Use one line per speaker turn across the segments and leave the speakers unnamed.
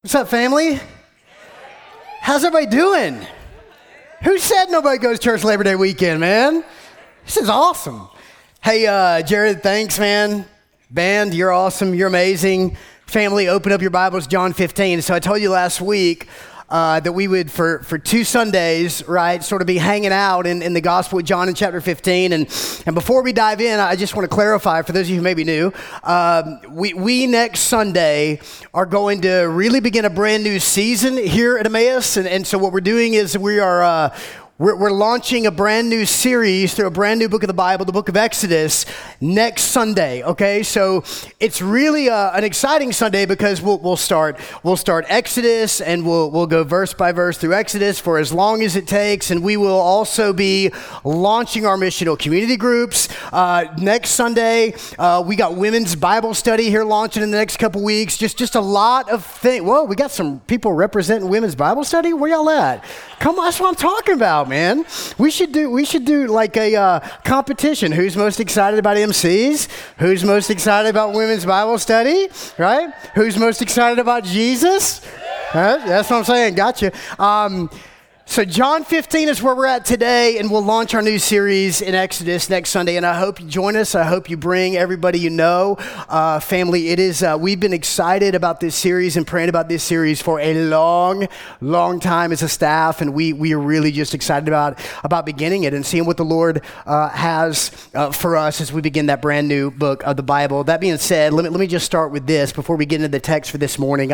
What's up, family? How's everybody doing? Who said nobody goes to church Labor Day weekend, man? This is awesome. Hey, Jared, thanks, man. Band, you're awesome. You're amazing. Family, open up your Bibles, John 15. So I told you last week that we would, for 2 Sundays, right, sort of be hanging out in the Gospel of John in chapter 15. And before we dive in, I just want to clarify, for those of you who may be new, we next Sunday are going to really begin a brand new season here at Emmaus. And so what we're doing is we're launching a brand new series through a brand new book of the Bible, the book of Exodus, next Sunday, okay? So it's really an exciting Sunday because we'll start Exodus and we'll go verse by verse through Exodus for as long as it takes, and we will also be launching our missional community groups. Next Sunday, we got women's Bible study here launching in the next couple weeks. Just a lot of things. Whoa, we got some people representing women's Bible study? Where y'all at? Come on, that's what I'm talking about, man. We should do like a competition. Who's most excited about MCs? Who's most excited about women's Bible study? Right? Who's most excited about Jesus? That's what I'm saying. Gotcha. So John 15 is where we're at today, and we'll launch our new series in Exodus next Sunday, and I hope you join us. I hope you bring everybody you know. Family, it is, we've been excited about this series and praying about this series for a long time as a staff, and we are really just excited about beginning it and seeing what the Lord has for us as we begin that brand new book of the Bible. That being said, let me just start with this before we get into the text for this morning.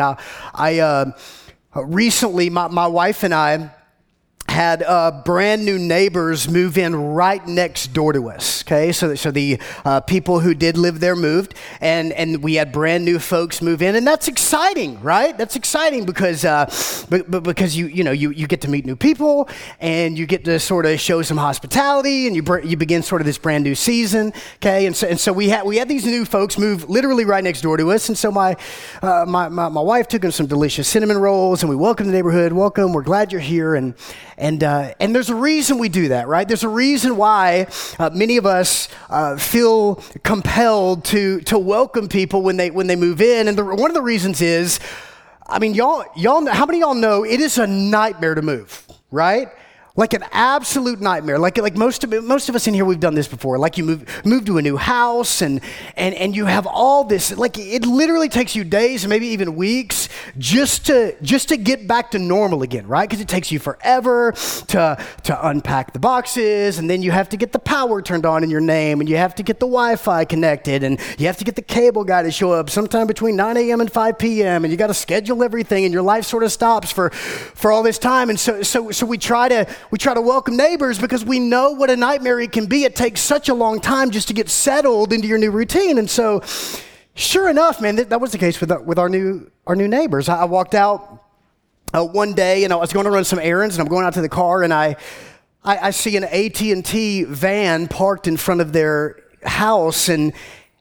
Recently, my wife and I had brand new neighbors move in right next door to us, okay? So the people who did live there moved, and we had brand new folks move in, and that's exciting, right? That's exciting because because you get to meet new people, and you get to sort of show some hospitality, and you begin sort of this brand new season, okay? And so we had these new folks move literally right next door to us, and so my wife took them some delicious cinnamon rolls, and we welcomed the neighborhood. Welcome, we're glad you're here, and there's a reason we do that, right? There's a reason why many of us feel compelled to welcome people when they move in, and one of the reasons is, I mean, y'all, how many of y'all know it is a nightmare to move, right? Like an absolute nightmare. Like most of us in here, we've done this before. Like you move to a new house and you have all this. Like it literally takes you days, maybe even weeks, just to get back to normal again, right? Because it takes you forever to unpack the boxes, and then you have to get the power turned on in your name, and you have to get the Wi-Fi connected, and you have to get the cable guy to show up sometime between 9 a.m. and 5 p.m. and you got to schedule everything, and your life sort of stops for all this time. And so we try to welcome neighbors because we know what a nightmare it can be. It takes such a long time just to get settled into your new routine. And so, sure enough, man, that was the case with our new neighbors. I walked out one day, and I was going to run some errands, and I'm going out to the car, and I see an AT&T van parked in front of their house, and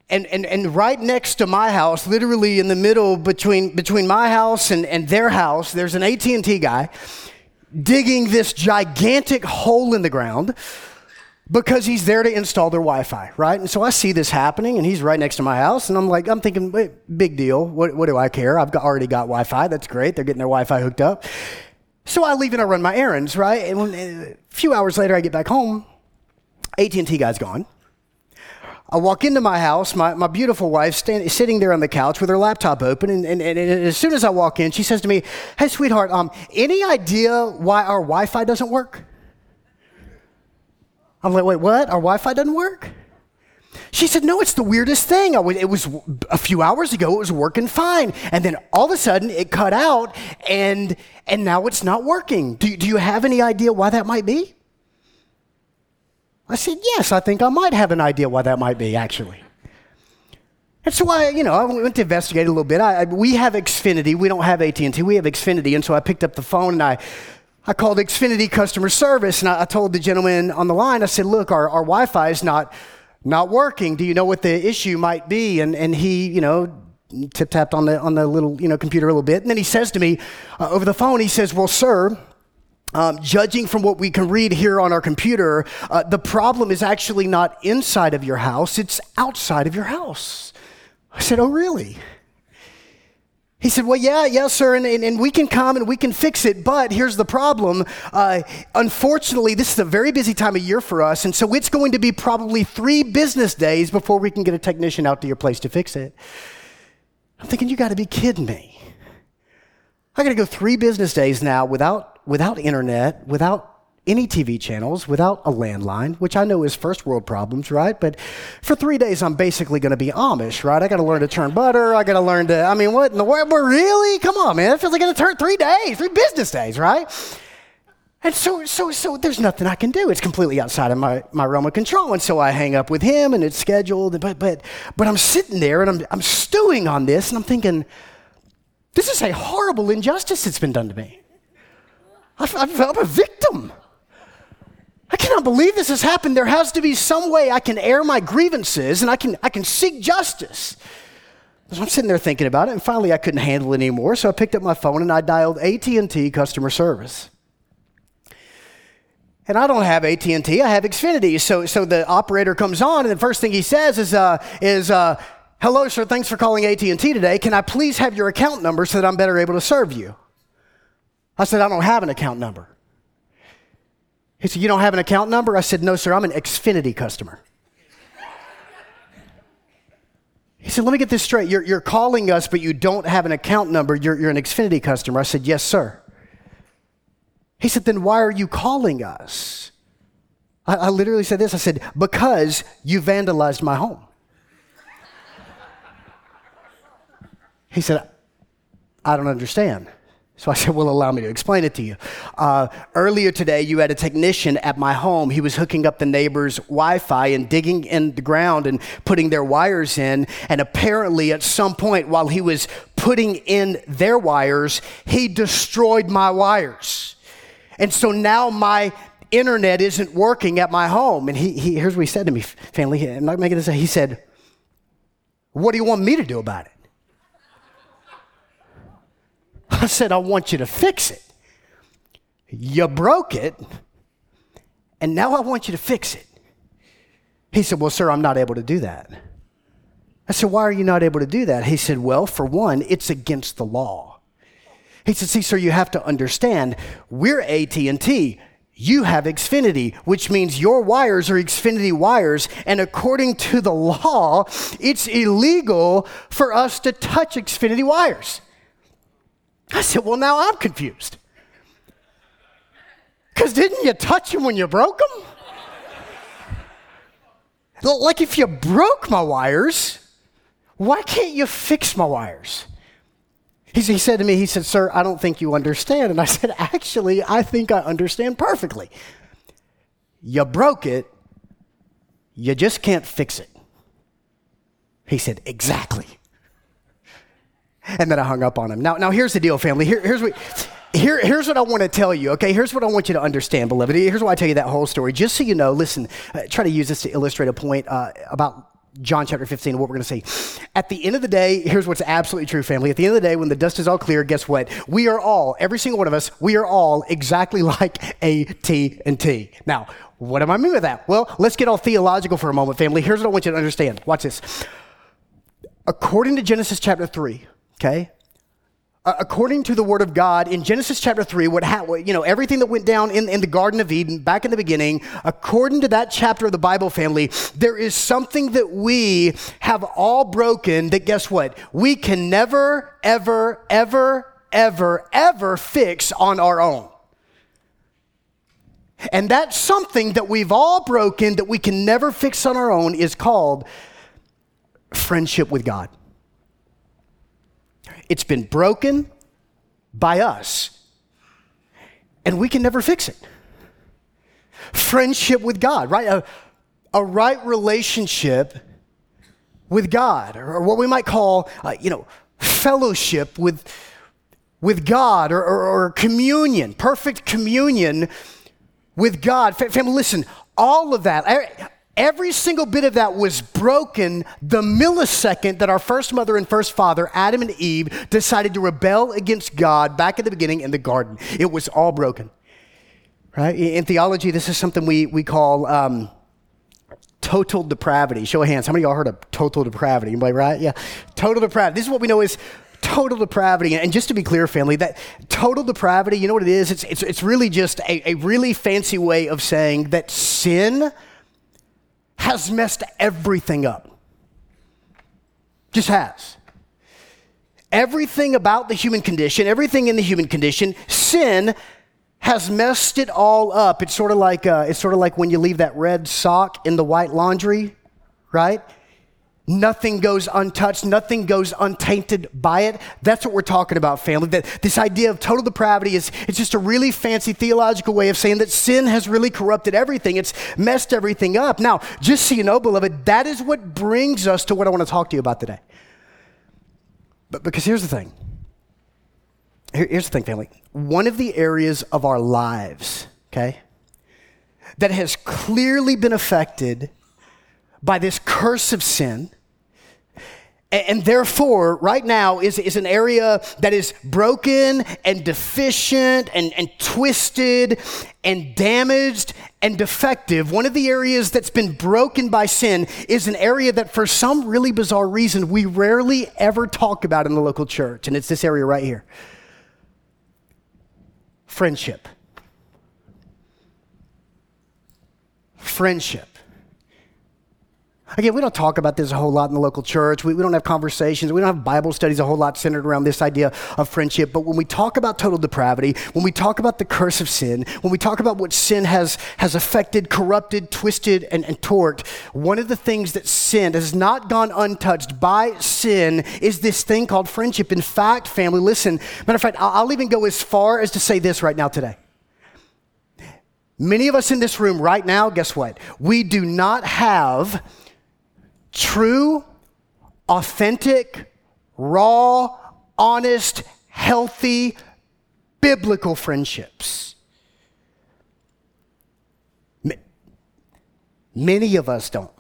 right next to my house, literally in the middle between my house and their house, there's an AT&T guy digging this gigantic hole in the ground because he's there to install their Wi-Fi, right? And so I see this happening, and he's right next to my house, and I'm thinking, wait, big deal. What do I care? Already got Wi-Fi. That's great. They're getting their Wi-Fi hooked up. So I leave and I run my errands, right? And a few hours later, I get back home. AT&T guy's gone. I walk into my house, my beautiful wife sitting there on the couch with her laptop open, and as soon as I walk in, she says to me, "Hey, sweetheart, any idea why our Wi-Fi doesn't work?" I'm like, "Wait, what? Our Wi-Fi doesn't work?" She said, "No, it's the weirdest thing. It was a few hours ago, it was working fine, and then all of a sudden it cut out, and now it's not working. Do you have any idea why that might be?" I said, "Yes, I think I might have an idea why that might be, actually." And so I went to investigate a little bit. We have Xfinity. We don't have AT&T. We have Xfinity. And so I picked up the phone, and I called Xfinity customer service, and I told the gentleman on the line, I said, "Look, our Wi-Fi is not working. Do you know what the issue might be?" And he, tip-tapped on the little, computer a little bit. And then he says to me over the phone, he says, "Well, sir, judging from what we can read here on our computer, the problem is actually not inside of your house, it's outside of your house." I said, "Oh, really?" He said, well, yes, sir, and we can come and we can fix it, but here's the problem. Unfortunately, this is a very busy time of year for us, and so it's going to be probably 3 business days before we can get a technician out to your place to fix it. I'm thinking, you got to be kidding me. I got to go 3 business days now without internet, without any TV channels, without a landline, which I know is first world problems, right? But for 3 days, I'm basically going to be Amish, right? I got to learn to turn butter. I got to learn to, what in the world? Really? Come on, man. It feels like it's going to turn 3 days, 3 business days, right? And so there's nothing I can do. It's completely outside of my realm of control. And so I hang up with him and it's scheduled. But I'm sitting there and I'm stewing on this and I'm thinking, this is a horrible injustice that's been done to me. I'm a victim. I cannot believe this has happened. There has to be some way I can air my grievances and I can seek justice. So I'm sitting there thinking about it, and finally I couldn't handle it anymore, so I picked up my phone and I dialed AT&T customer service. And I don't have AT&T, I have Xfinity. So the operator comes on, and the first thing he says is hello, sir, thanks for calling AT&T today. Can I please have your account number so that I'm better able to serve you? I said, I don't have an account number. He said, you don't have an account number? I said, no, sir, I'm an Xfinity customer. He said, let me get this straight. You're calling us, but you don't have an account number. You're an Xfinity customer. I said, yes, sir. He said, then why are you calling us? I literally said this. I said, because you vandalized my home. He said, I don't understand. So I said, well, allow me to explain it to you. Earlier today, you had a technician at my home. He was hooking up the neighbor's Wi-Fi and digging in the ground and putting their wires in. And apparently at some point while he was putting in their wires, he destroyed my wires. And so now my internet isn't working at my home. And here's what he said to me, family. I'm not making this up. He said, what do you want me to do about it? I said, I want you to fix it. You broke it, and now I want you to fix it. He said, well, sir, I'm not able to do that. I said, why are you not able to do that? He said, well, for one, it's against the law. He said, see, sir, you have to understand, we're AT&T. You have Xfinity, which means your wires are Xfinity wires, and according to the law, it's illegal for us to touch Xfinity wires. I said, well, now I'm confused. Because didn't you touch them when you broke them? Like if you broke my wires, why can't you fix my wires? He said to me, he said, sir, I don't think you understand. And I said, actually, I think I understand perfectly. You broke it. You just can't fix it. He said, exactly. And then I hung up on him. Now here's the deal, family. Here's what I want to tell you, okay? Here's what I want you to understand, beloved. Here's why I tell you that whole story. Just so you know, listen, try to use this to illustrate a point about John chapter 15 and what we're going to say. At the end of the day, here's what's absolutely true, family. At the end of the day, when the dust is all clear, guess what? We are all, every single one of us, we are all exactly like AT&T. Now, what do I mean by that? Well, let's get all theological for a moment, family. Here's what I want you to understand. Watch this. According to Genesis chapter 3, okay? According to the Word of God, in Genesis chapter 3, everything that went down in the Garden of Eden back in the beginning, according to that chapter of the Bible, family, there is something that we have all broken that, guess what? We can never, ever, ever, ever, ever fix on our own. And that something that we've all broken that we can never fix on our own is called friendship with God. It's been broken by us, and we can never fix it. Friendship with God, right? A right relationship with God, or what we might call, fellowship with God, or communion, perfect communion with God. Family, listen, all of that, every single bit of that was broken the millisecond that our first mother and first father, Adam and Eve, decided to rebel against God back at the beginning in the garden. It was all broken, right? In theology, this is something we call total depravity. Show of hands. How many of y'all heard of total depravity? Anybody, right? Yeah. Total depravity. This is what we know is total depravity, and just to be clear, family, that total depravity, you know what it is? It's really just a really fancy way of saying that sin has messed everything up. Just has. Everything about the human condition, everything in the human condition, sin has messed it all up. It's sort of like when you leave that red sock in the white laundry, right? Nothing goes untouched. Nothing goes untainted by it. That's what we're talking about, family. That this idea of total depravity it's just a really fancy theological way of saying that sin has really corrupted everything. It's messed everything up. Now, just so you know, beloved, that is what brings us to what I want to talk to you about today. But because here's the thing. Here's the thing, family. One of the areas of our lives, okay, that has clearly been affected by this curse of sin, and therefore, right now, is an area that is broken and deficient and twisted and damaged and defective. One of the areas that's been broken by sin is an area that for some really bizarre reason we rarely ever talk about in the local church, and it's this area right here. Friendship. Friendship. Again, we don't talk about this a whole lot in the local church. We don't have conversations. We don't have Bible studies a whole lot centered around this idea of friendship. But when we talk about total depravity, when we talk about the curse of sin, when we talk about what sin has affected, corrupted, twisted, and torqued, one of the things that sin has not gone untouched by sin is this thing called friendship. In fact, family, listen, matter of fact, I'll even go as far as to say this right now today. Many of us in this room right now, guess what? We do not have true, authentic, raw, honest, healthy, biblical friendships. Many of us don't.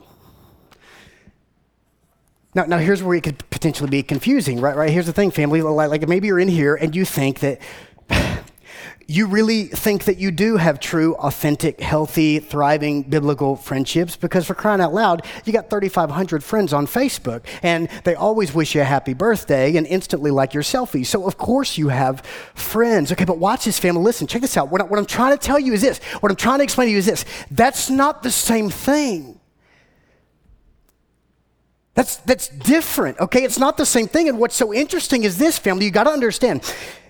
Now here's where it could potentially be confusing, right? Here's the thing, family. Like maybe you're in here and you think that you really think that you do have true, authentic, healthy, thriving, biblical friendships because for crying out loud, you got 3,500 friends on Facebook and they always wish you a happy birthday and instantly like your selfies. So of course you have friends. Okay, but watch this, family. Listen, check this out. What I'm trying to tell you is this. What I'm trying to explain to you is this. That's not the same thing. That's different, okay? It's not the same thing. And what's so interesting is this, family. You got to understand.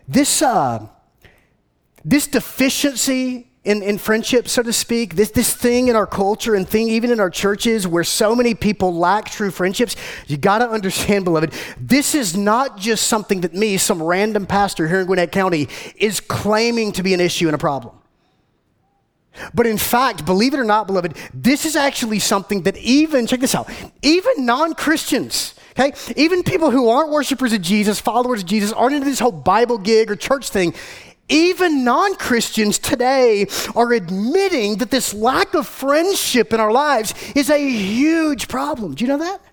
This deficiency in friendship, so to speak, this thing in our culture and thing even in our churches where so many people lack true friendships, you got to understand, beloved, this is not just something that me, some random pastor here in Gwinnett County, is claiming to be an issue and a problem. But in fact, believe it or not, beloved, this is actually something that even, check this out, even non-Christians, okay, even people who aren't worshipers of Jesus, followers of Jesus, aren't into this whole Bible gig or church thing, even non-Christians today are admitting that this lack of friendship in our lives is a huge problem. Do you know that?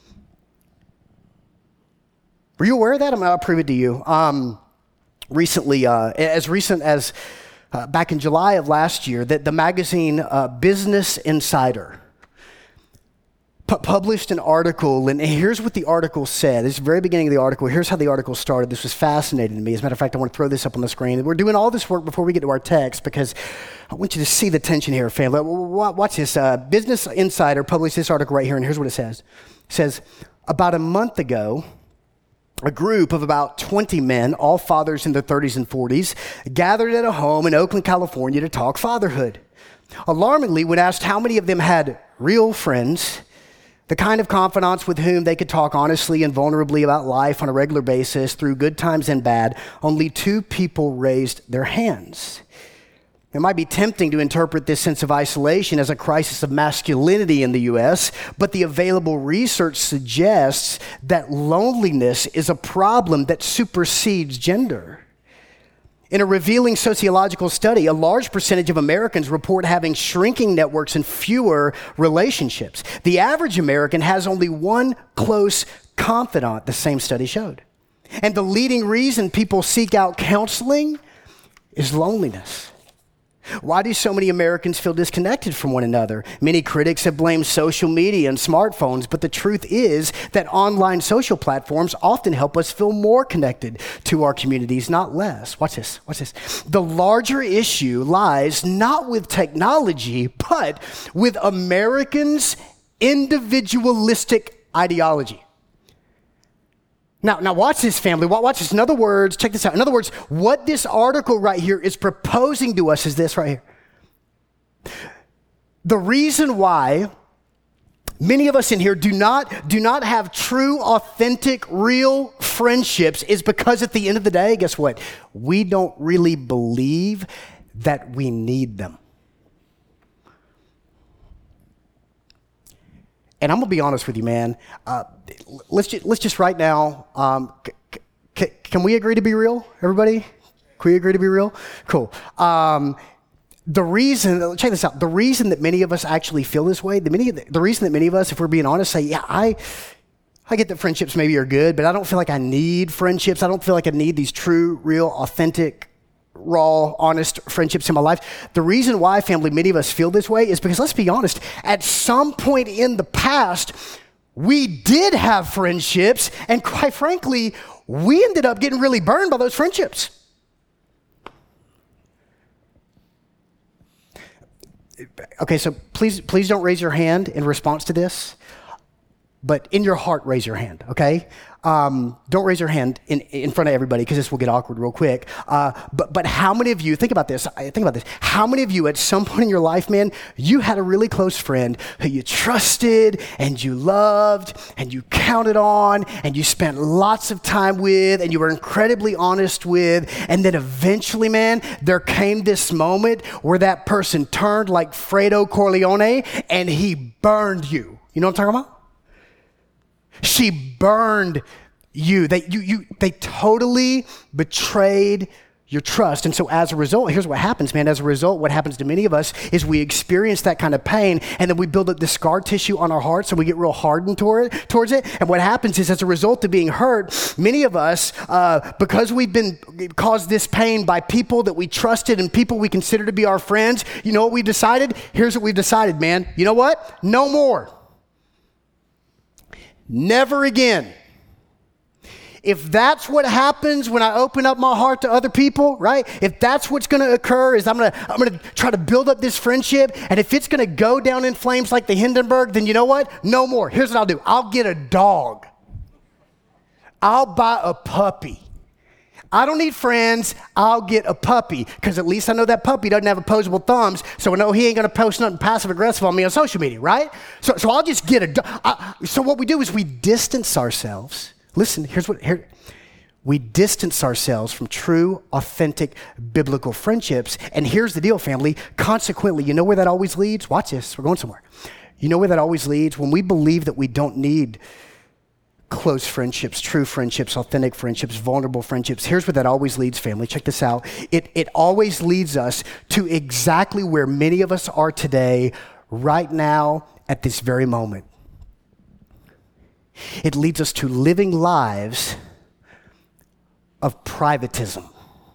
Were you aware of that? I'll prove it to you. Recently, as recent as back in July of last year, that the magazine Business Insider published an article, and here's what the article said. This is the very beginning of the article. Here's how the article started. This was fascinating to me. As a matter of fact, I want to throw this up on the screen. We're doing all this work before we get to our text because I want you to see the tension here, family. Watch this. Business Insider published this article right here, and here's what it says. It says, about a month ago, a group of about 20 men, all fathers in their 30s and 40s, gathered at a home in Oakland, California to talk fatherhood. Alarmingly, when asked how many of them had real friends, the kind of confidants with whom they could talk honestly and vulnerably about life on a regular basis through good times and bad, only 2 people raised their hands. It might be tempting to interpret this sense of isolation as a crisis of masculinity in the U.S., but the available research suggests that loneliness is a problem that supersedes gender. In a revealing sociological study, a large percentage of Americans report having shrinking networks and fewer relationships. The average American has only one close confidant, the same study showed. And the leading reason people seek out counseling is loneliness. Why do so many Americans feel disconnected from one another? Many critics have blamed social media and smartphones, but the truth is that online social platforms often help us feel more connected to our communities, not less. Watch this. The larger issue lies not with technology, but with Americans' individualistic ideology. Now watch this, family. Watch this. In other words, check this out. In other words, what this article right here is proposing to us is this right here. The reason why many of us in here do not have true, authentic, real friendships is because at the end of the day, guess what? We don't really believe that we need them. And I'm gonna be honest with you, man. Let's just right now. Can we agree to be real, everybody? Can we agree to be real? Cool. The reason, check this out. The reason that many of us actually feel this way, the reason that many of us, if we're being honest, say, yeah, I get that friendships maybe are good, but I don't feel like I need friendships. I don't feel like I need these true, real, authentic, raw, honest friendships in my life. The reason why, family, many of us feel this way is because, let's be honest, at some point in the past, we did have friendships, and quite frankly, we ended up getting really burned by those friendships. Okay, so please don't raise your hand in response to this, but in your heart, raise your hand, okay? Don't raise your hand in front of everybody because this will get awkward real quick. But how many of you, think about this, how many of you at some point in your life, man, you had a really close friend who you trusted and you loved and you counted on and you spent lots of time with and you were incredibly honest with, and then eventually, man, there came this moment where that person turned like Fredo Corleone and he burned you. You know what I'm talking about? She burned you. They totally betrayed your trust. And so as a result, here's what happens, man. As a result, what happens to many of us is we experience that kind of pain, and then we build up this scar tissue on our hearts, and we get real hardened towards it. And what happens is, as a result of being hurt, many of us, because we've been caused this pain by people that we trusted and people we consider to be our friends, you know what we decided? Here's what we've decided, man. You know what? No more. Never again. If that's what happens when I open up my heart to other people, right? If that's what's going to occur, is I'm going to try to build up this friendship, and if it's going to go down in flames like the Hindenburg, then you know what? No more. Here's what I'll do. I'll get a dog. I'll buy a puppy. I don't need friends. I'll get a puppy, because at least I know that puppy doesn't have opposable thumbs, so I know he ain't going to post nothing passive-aggressive on me on social media, right? So I'll just get a dog. So what we do is we distance ourselves. Listen, we distance ourselves from true, authentic, biblical friendships. And here's the deal, family. Consequently, you know where that always leads? Watch this. We're going somewhere. You know where that always leads? When we believe that we don't need close friendships, true friendships, authentic friendships, vulnerable friendships. Here's where that always leads, family. Check this out. It always leads us to exactly where many of us are today, right now, at this very moment. It leads us to living lives of privatism.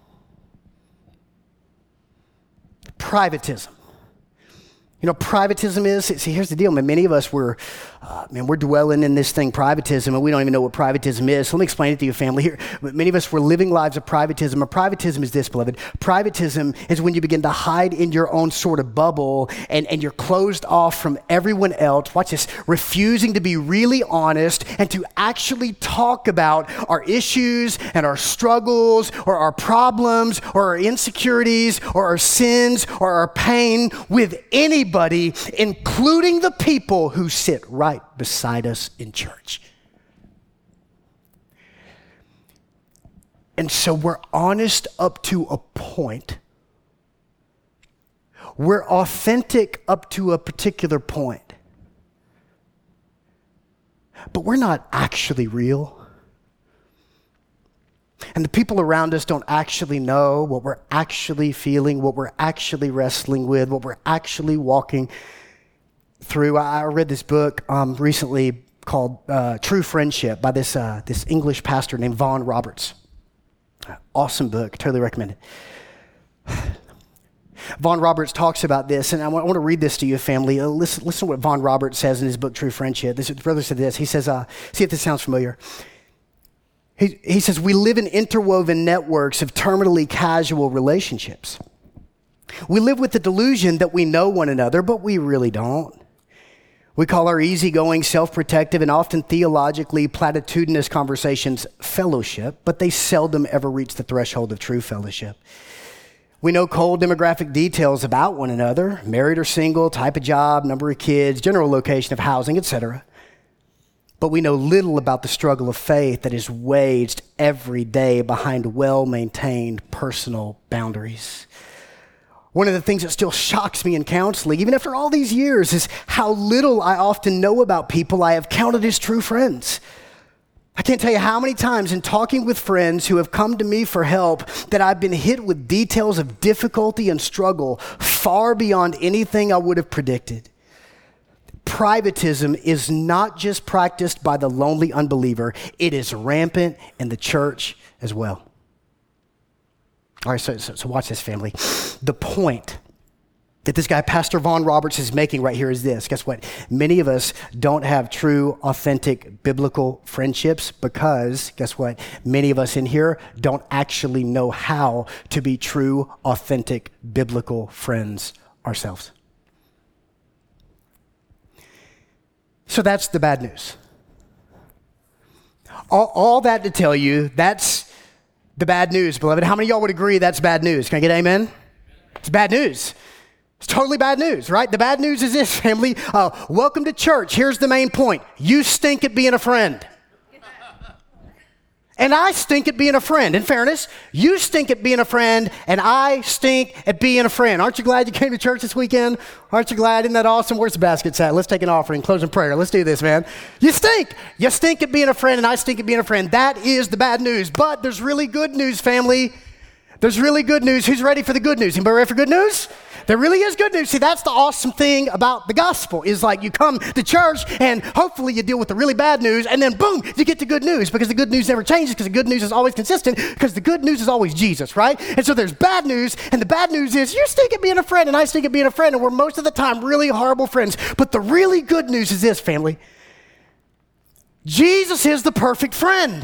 Privatism. You know, privatism is, see, here's the deal, man. Many of us, we're dwelling in this thing, privatism, and we don't even know what privatism is. So let me explain it to you, family. Here, many of us, we're living lives of privatism. And privatism is this, beloved. Privatism is when you begin to hide in your own sort of bubble, and you're closed off from everyone else. Watch this. Refusing to be really honest and to actually talk about our issues and our struggles or our problems or our insecurities or our sins or our pain with anybody, including the people who sit right beside us in church. And so we're honest up to a point. We're authentic up to a particular point. But we're not actually real. And the people around us don't actually know what we're actually feeling, what we're actually wrestling with, what we're actually walking through. I read this book recently called True Friendship by this English pastor named Vaughn Roberts. Awesome book. Totally recommend it. Von Roberts talks about this, and I want to read this to you, family. Listen to what Von Roberts says in his book, True Friendship. The brother said this. He says, see if this sounds familiar. He says, we live in interwoven networks of terminally casual relationships. We live with the delusion that we know one another, but we really don't. We call our easygoing, self-protective, and often theologically platitudinous conversations fellowship, but they seldom ever reach the threshold of true fellowship. We know cold demographic details about one another, married or single, type of job, number of kids, general location of housing, etc. But we know little about the struggle of faith that is waged every day behind well-maintained personal boundaries. One of the things that still shocks me in counseling, even after all these years, is how little I often know about people I have counted as true friends. I can't tell you how many times in talking with friends who have come to me for help that I've been hit with details of difficulty and struggle far beyond anything I would have predicted. Privatism is not just practiced by the lonely unbeliever, it is rampant in the church as well. All right, so watch this, family. The point that this guy, Pastor Von Roberts, is making right here is this. Guess what? Many of us don't have true, authentic, biblical friendships because, guess what? Many of us in here don't actually know how to be true, authentic, biblical friends ourselves. So that's the bad news. All that to tell you, that's the bad news, beloved. How many of y'all would agree that's bad news? Can I get amen? It's bad news. It's totally bad news, right? The bad news is this, family. Welcome to church. Here's the main point. You stink at being a friend. And I stink at being a friend. In fairness, you stink at being a friend, and I stink at being a friend. Aren't you glad you came to church this weekend? Aren't you glad? Isn't that awesome? Where's the baskets at? Let's take an offering, close in prayer. Let's do this, man. You stink. You stink at being a friend, and I stink at being a friend. That is the bad news. But there's really good news, family. There's really good news. Who's ready for the good news? Anybody ready for good news? There really is good news. See, that's the awesome thing about the gospel is like you come to church and hopefully you deal with the really bad news and then boom, you get the good news because the good news never changes because the good news is always consistent because the good news is always Jesus, right? And so there's bad news and the bad news is you stink at being a friend and I stink at being a friend and we're most of the time really horrible friends. But the really good news is this, family. Jesus is the perfect friend.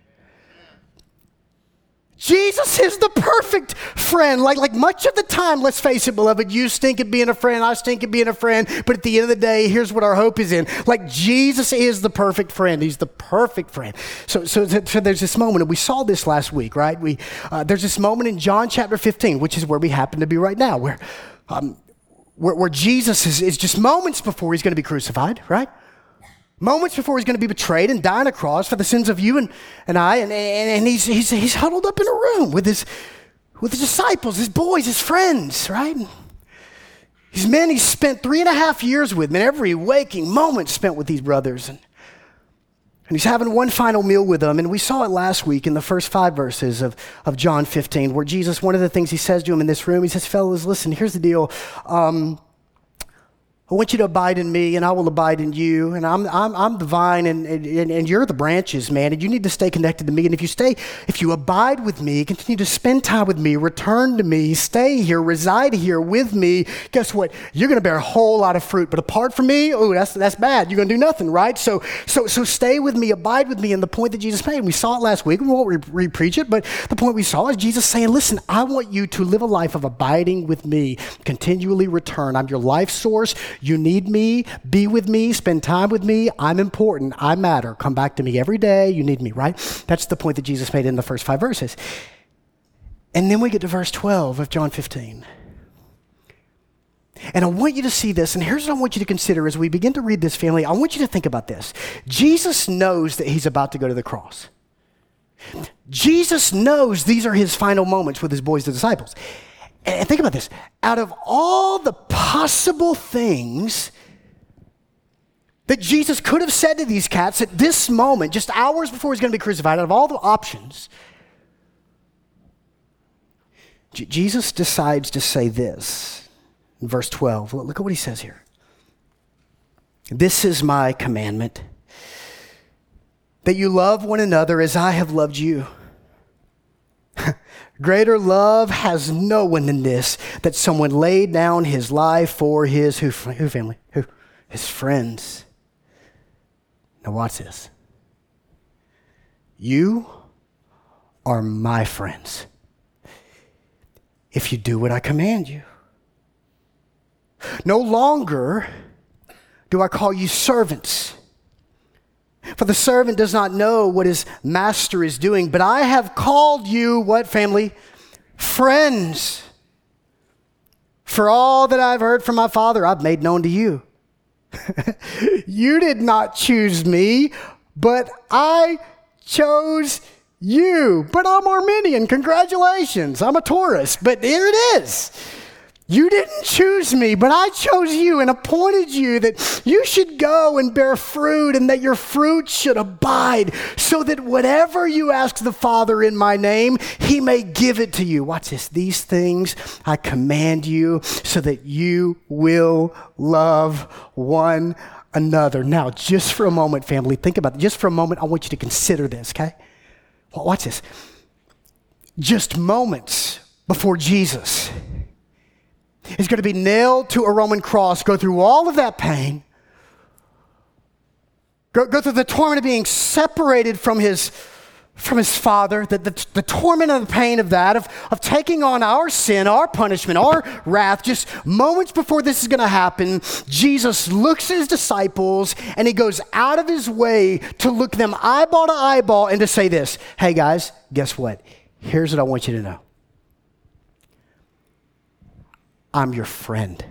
Jesus is the perfect friend. Like much of the time, let's face it, beloved, you stink at being a friend, I stink at being a friend, but at the end of the day, here's what our hope is in. Like Jesus is the perfect friend. He's the perfect friend. So there's this moment, and we saw this last week, right? There's this moment in John chapter 15, which is where we happen to be right now, where Jesus is just moments before he's going to be crucified, right? Moments before he's going to be betrayed and die on a cross for the sins of you and I, and he's huddled up in a room with his disciples, his boys, his friends, right? These men he's spent 3.5 years with, man, every waking moment spent with these brothers, and he's having one final meal with them, and we saw it last week in the first 5 verses of John 15, where Jesus, one of the things he says to him in this room, he says, fellas, listen, here's the deal. I want you to abide in me, and I will abide in you. And I'm the vine, and you're the branches, man. And you need to stay connected to me. And if you abide with me, continue to spend time with me, return to me, stay here, reside here with me. Guess what? You're going to bear a whole lot of fruit. But apart from me, that's bad. You're going to do nothing, right? So stay with me, abide with me. And the point that Jesus made, we saw it last week. We won't re-preach it, but the point we saw is Jesus saying, "Listen, I want you to live a life of abiding with me, continually return. I'm your life source." You need me, be with me, spend time with me. I'm important. I matter. Come back to me every day. You need me, right? That's the point that Jesus made in the first 5 verses. And then we get to verse 12 of John 15. And I want you to see this, and here's what I want you to consider as we begin to read this, family. I want you to think about this. Jesus knows that he's about to go to the cross. Jesus knows these are his final moments with his boys, the disciples. And think about this. Out of all the possible things that Jesus could have said to these cats at this moment, just hours before he's going to be crucified, out of all the options, Jesus decides to say this in verse 12. Look at what he says here. This is my commandment, that you love one another as I have loved you. Greater love has no one than this, that someone laid down his life for his who family? Who? His friends. Now watch this. You are my friends if you do what I command you. No longer do I call you servants, for the servant does not know what his master is doing, but I have called you, what family? Friends. For all that I've heard from my Father, I've made known to you. You did not choose me, but I chose you. But I'm Armenian. Congratulations. I'm a tourist. But here it is. You didn't choose me, but I chose you and appointed you that you should go and bear fruit and that your fruit should abide, so that whatever you ask the Father in my name, he may give it to you. Watch this. These things I command you so that you will love one another. Now, just for a moment, family, think about it. Just for a moment, I want you to consider this, okay? Well, watch this. Just moments before Jesus is going to be nailed to a Roman cross, go through all of that pain, go through the torment of being separated from his Father, the torment and the pain of that, of taking on our sin, our punishment, our wrath. Just moments before this is going to happen, Jesus looks at his disciples and he goes out of his way to look them eyeball to eyeball and to say this: hey guys, guess what? Here's what I want you to know. I'm your friend.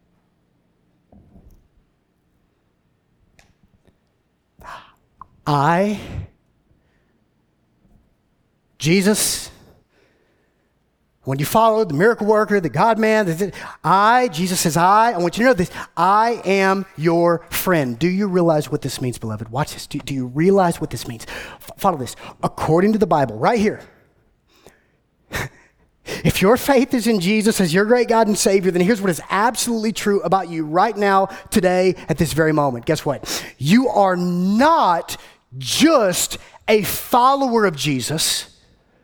Jesus, when you followed the miracle worker, the God man, Jesus says, I want you to know this, I am your friend. Do you realize what this means, beloved? Watch this. Do you realize what this means? Follow this. According to the Bible, right here, if your faith is in Jesus as your great God and Savior, then here's what is absolutely true about you right now, today, at this very moment. Guess what? You are not just a follower of Jesus,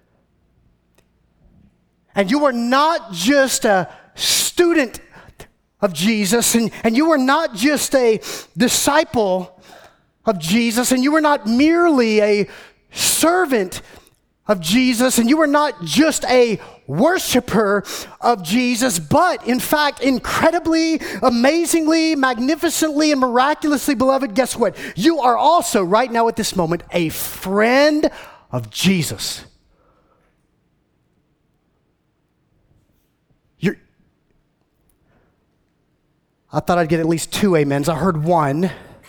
and you are not just a student of Jesus, and you are not just a disciple of Jesus, and you are not merely a servant of Jesus, and you are not just a worshiper of Jesus, but in fact, incredibly, amazingly, magnificently, and miraculously, beloved, guess what? You are also, right now at this moment, a friend of Jesus. I thought I'd get at least 2 amens. I heard 1.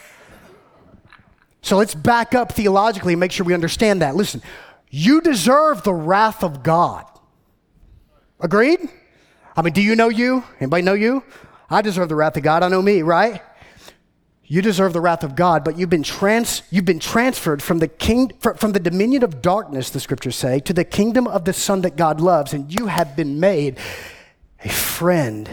So let's back up theologically and make sure we understand that. Listen, you deserve the wrath of God. Agreed? I mean, do you know you? Anybody know you? I deserve the wrath of God. I know me, right? You deserve the wrath of God, but you've been transferred from the dominion of darkness, the scriptures say, to the kingdom of the Son that God loves, and you have been made a friend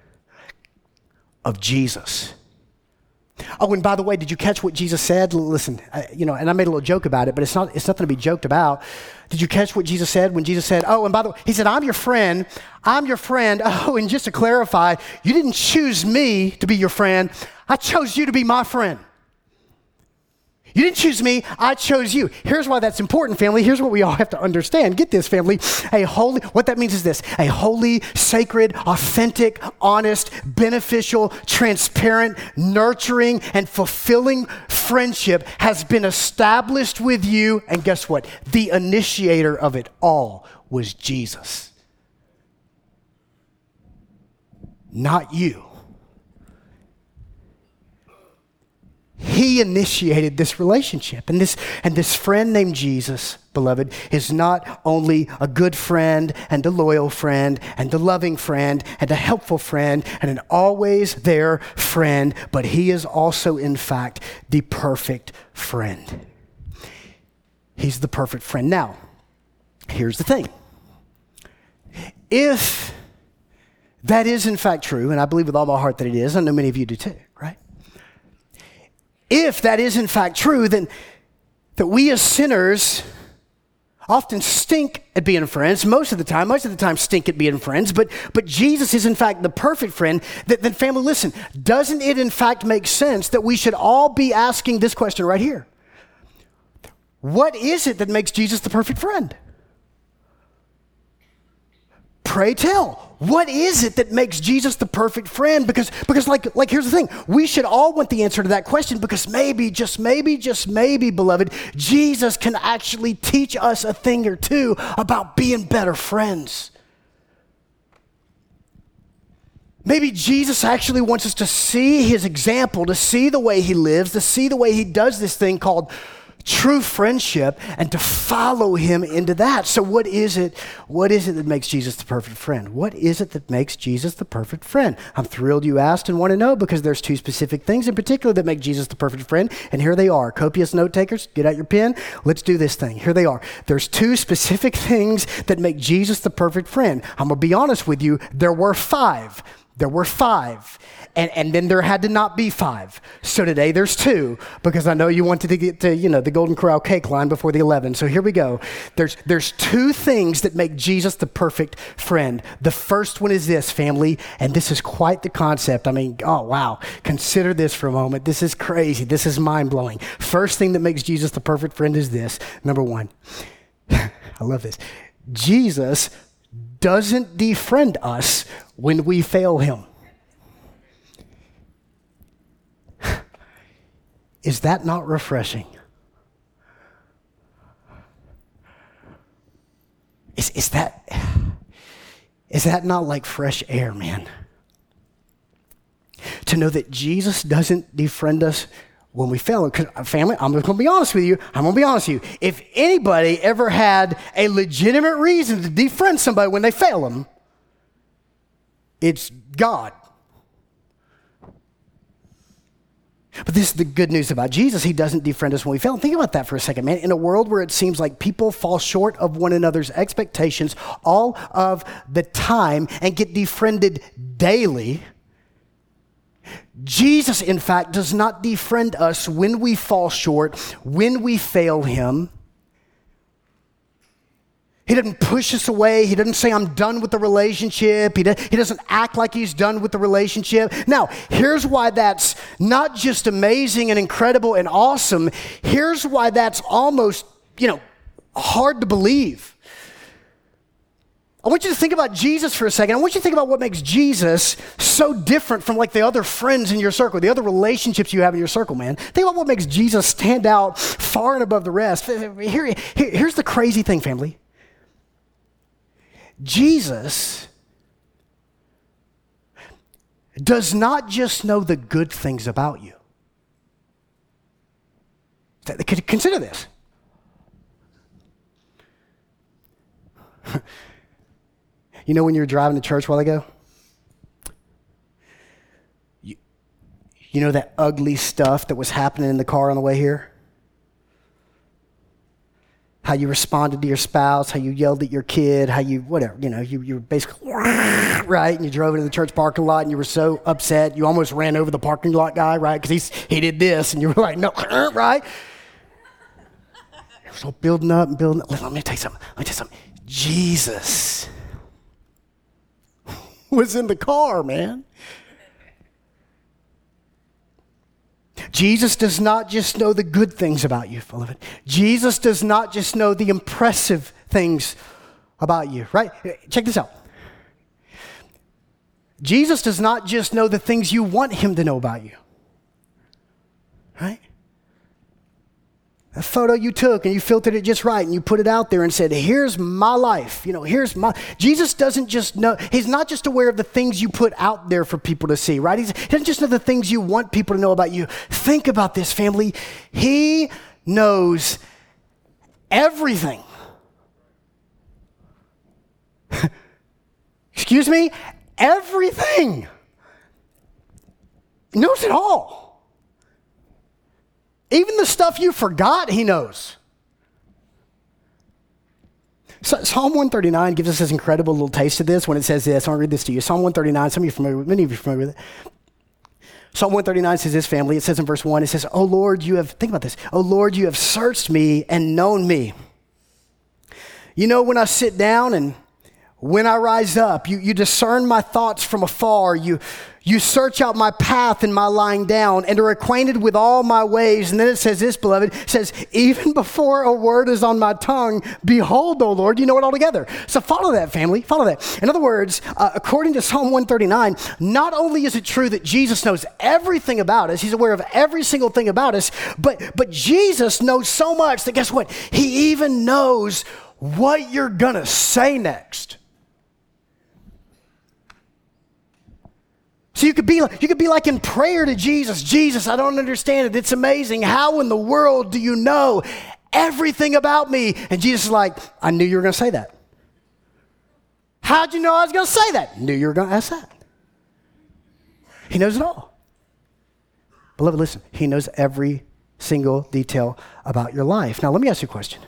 of Jesus. Oh, and by the way, did you catch what Jesus said? Listen, and I made a little joke about it, but it's nothing to be joked about. Did you catch what Jesus said when Jesus said, oh, and by the way, he said, I'm your friend. Oh, and just to clarify, you didn't choose me to be your friend. I chose you to be my friend. You didn't choose me, I chose you. Here's why that's important, family. Here's what we all have to understand. Get this, family. What that means is this: a holy, sacred, authentic, honest, beneficial, transparent, nurturing, and fulfilling friendship has been established with you. And guess what? The initiator of it all was Jesus. Not you. He initiated this relationship. And this friend named Jesus, beloved, is not only a good friend and a loyal friend and a loving friend and a helpful friend and an always there friend, but he is also, in fact, the perfect friend. He's the perfect friend. Now, here's the thing. If that is, in fact, true, and I believe with all my heart that it is, I know many of you do too, right? If that is in fact true, then that we as sinners often stink at being friends, most of the time stink at being friends, but Jesus is in fact the perfect friend. Then family, listen, doesn't it in fact make sense that we should all be asking this question right here? What is it that makes Jesus the perfect friend? Pray tell. What is it that makes Jesus the perfect friend? Because like here's the thing. We should all want the answer to that question because maybe, just maybe, beloved, Jesus can actually teach us a thing or two about being better friends. Maybe Jesus actually wants us to see his example, to see the way he lives, to see the way he does this thing called true friendship, and to follow him into that. So what is it that makes Jesus the perfect friend? What is it that makes Jesus the perfect friend? I'm thrilled you asked and want to know because there's two specific things in particular that make Jesus the perfect friend, and here they are. Copious note takers, get out your pen. Let's do this thing. Here they are. There's two specific things that make Jesus the perfect friend. I'm going to be honest with you. There were five. And then there had to not be five. So today there's two, because I know you wanted to get to, the Golden Corral cake line before the 11. So here we go. There's two things that make Jesus the perfect friend. The first one is this, family, and this is quite the concept. I mean, oh, wow. Consider this for a moment. This is crazy. This is mind-blowing. First thing that makes Jesus the perfect friend is this. Number one, I love this. Jesus doesn't defriend us when we fail him. Is that not refreshing? Is that not like fresh air, man? To know that Jesus doesn't defriend us when we fail. Because family, I'm just going to be honest with you. If anybody ever had a legitimate reason to defriend somebody when they fail them, it's God. But this is the good news about Jesus. He doesn't defriend us when we fail. Think about that for a second, man. In a world where it seems like people fall short of one another's expectations all of the time and get defriended daily, Jesus, in fact, does not defriend us when we fall short, when we fail him. He doesn't push us away. He doesn't say, I'm done with the relationship. He doesn't act like he's done with the relationship. Now, here's why that's not just amazing and incredible and awesome. Here's why that's almost, hard to believe. I want you to think about Jesus for a second. I want you to think about what makes Jesus so different from like the other friends in your circle, the other relationships you have in your circle, man. Think about what makes Jesus stand out far and above the rest. Here's the crazy thing, family. Jesus does not just know the good things about you. Consider this. When you were driving to church a while ago? You know that ugly stuff that was happening in the car on the way here? How you responded to your spouse, how you yelled at your kid, how you, whatever, you were basically, right? And you drove into the church parking lot and you were so upset, you almost ran over the parking lot guy, right? Because he did this and you were like, no, right? It was all building up. Let me tell you something. Jesus was in the car, man. Jesus does not just know the good things about you, beloved. Jesus does not just know the impressive things about you, right? Check this out. Jesus does not just know the things you want him to know about you, right? A photo you took and you filtered it just right and you put it out there and said, here's my life. Jesus doesn't just know, he's not just aware of the things you put out there for people to see, right? He doesn't just know the things you want people to know about you. Think about this, family. He knows everything. Excuse me? Everything. He knows it all. Even the stuff you forgot, he knows. So Psalm 139 gives us this incredible little taste of this when it says this. I want to read this to you. Psalm 139, many of you are familiar with it. Psalm 139 says this, family. It says in verse 1, it says, think about this. Oh Lord, you have searched me and known me. You know when I sit down and when I rise up. You discern my thoughts from afar. You search out my path and my lying down and are acquainted with all my ways. And then it says this, beloved, it says, even before a word is on my tongue, behold, O Lord, you know it all together. So follow that, family, follow that. In other words, according to Psalm 139, not only is it true that Jesus knows everything about us, he's aware of every single thing about us, but Jesus knows so much that guess what? He even knows what you're gonna say next. So you could be like in prayer to Jesus. Jesus, I don't understand it. It's amazing. How in the world do you know everything about me? And Jesus is like, I knew you were going to say that. How'd you know I was going to say that? Knew you were going to ask that. He knows it all. Beloved, listen. He knows every single detail about your life. Now, let me ask you a question.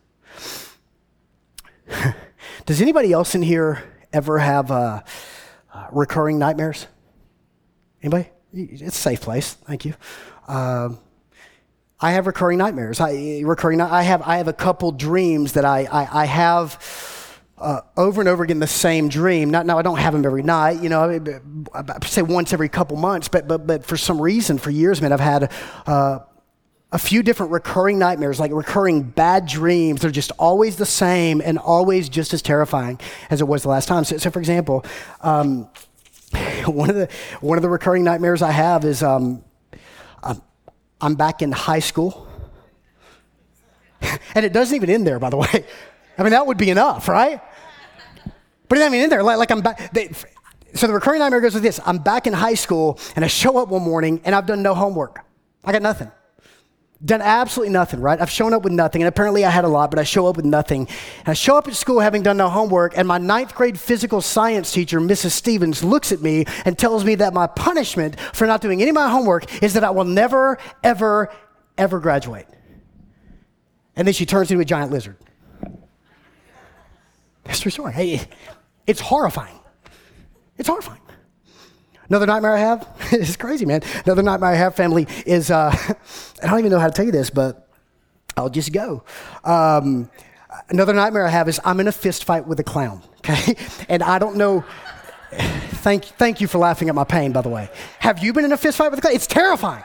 Does anybody else in here ever have recurring nightmares? Anybody? It's a safe place. Thank you. I have recurring nightmares. I have a couple dreams that I have over and over again the same dream. Now I don't have them every night. You know, I say once every couple months. But for some reason, for years, man, I've had a few different recurring nightmares, like recurring bad dreams. They're just always the same and always just as terrifying as it was the last time. So for example. One of the recurring nightmares I have is I'm back in high school, and it doesn't even end there, by the way. I mean, that would be enough, right? But it doesn't even end there. Like I'm back. So the recurring nightmare goes with this: I'm back in high school, and I show up one morning, and I've done no homework. I got nothing. Done absolutely nothing, right? I've shown up with nothing, and apparently I had a lot, but I show up with nothing. And I show up at school having done no homework, and my 9th grade physical science teacher, Mrs. Stevens, looks at me and tells me that my punishment for not doing any of my homework is that I will never, ever, ever graduate. And then she turns into a giant lizard. That's the story. Hey, it's horrifying. It's horrifying. Another nightmare I have, it's crazy, man. Another nightmare I have, family, is, I don't even know how to tell you this, but I'll just go. Another nightmare I have is I'm in a fist fight with a clown, okay? And I don't know, thank you for laughing at my pain, by the way. Have you been in a fist fight with a clown? It's terrifying.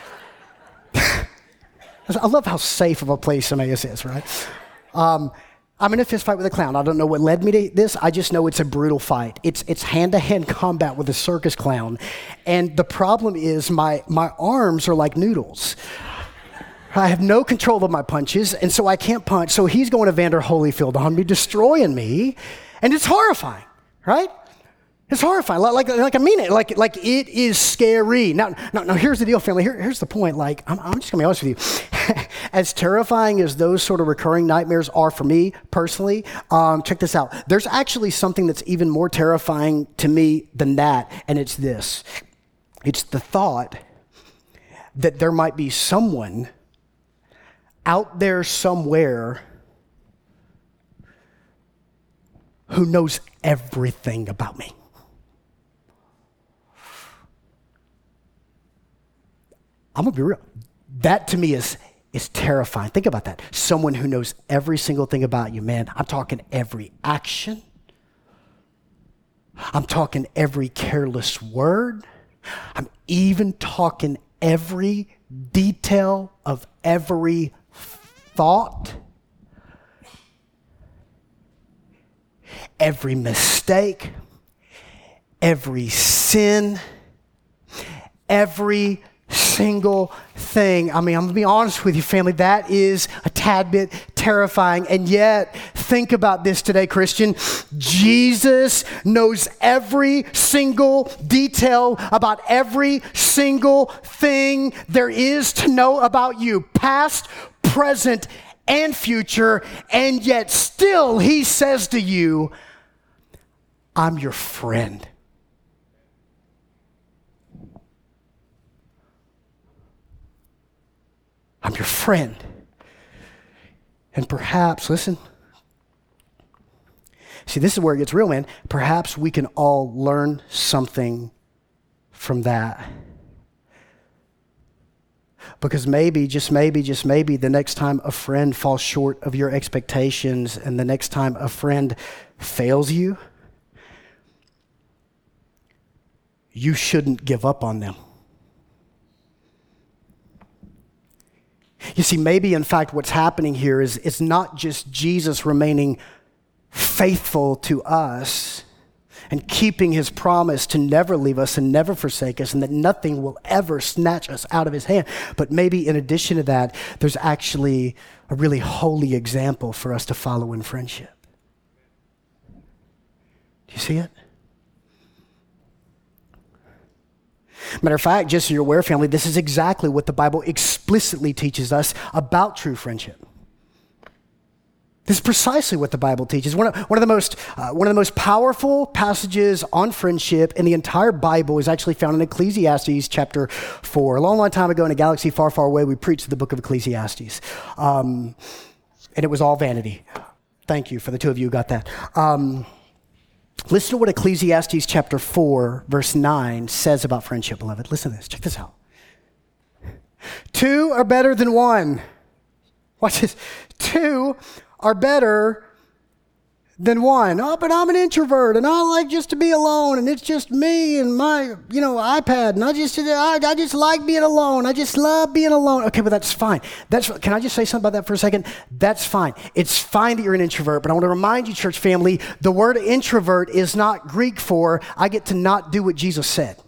I love how safe of a place Emmaus is, right? I'm in a fist fight with a clown. I don't know what led me to this. I just know it's a brutal fight. It's hand-to-hand combat with a circus clown. And the problem is my arms are like noodles. I have no control of my punches, and so I can't punch. So he's going to Vander Holyfield on me, destroying me. And it's horrifying, right? It's horrifying. Like I mean it. Like it is scary. Now, here's the deal, family. Here's the point. Like, I'm just gonna be honest with you. As terrifying as those sort of recurring nightmares are for me personally, check this out. There's actually something that's even more terrifying to me than that, and it's this. It's the thought that there might be someone out there somewhere who knows everything about me. I'm gonna be real. That to me is terrifying. Think about that. Someone who knows every single thing about you, man. I'm talking every action. I'm talking every careless word. I'm even talking every detail of every thought, every mistake, every sin, every single thing. I mean, I'm going to be honest with you, family. That is a tad bit terrifying. And yet, think about this today, Christian. Jesus knows every single detail about every single thing there is to know about you, past, present, and future. And yet, still, he says to you, I'm your friend. I'm your friend. And perhaps, listen, see, this is where it gets real, man. Perhaps we can all learn something from that. Because maybe, just maybe, just maybe, the next time a friend falls short of your expectations and the next time a friend fails you, you shouldn't give up on them. You see, maybe in fact what's happening here is it's not just Jesus remaining faithful to us and keeping his promise to never leave us and never forsake us and that nothing will ever snatch us out of his hand. But maybe in addition to that, there's actually a really holy example for us to follow in friendship. Do you see it? Matter of fact, just so you're aware, family, this is exactly what the Bible explicitly teaches us about true friendship. This is precisely what the Bible teaches. One of the most powerful passages on friendship in the entire Bible is actually found in Ecclesiastes chapter 4. A long, long time ago in a galaxy far, far away, we preached the book of Ecclesiastes. And it was all vanity. Thank you for the two of you who got that. Listen to what Ecclesiastes chapter 4, verse 9 says about friendship, beloved. Listen to this. Check this out. Two are better than one. Watch this. Two are better than one. Oh, but I'm an introvert and I like just to be alone and it's just me and my, iPad and I just like being alone. I just love being alone. Okay, but that's fine. Can I just say something about that for a second? That's fine. It's fine that you're an introvert, but I want to remind you, church family, the word introvert is not Greek for I get to not do what Jesus said.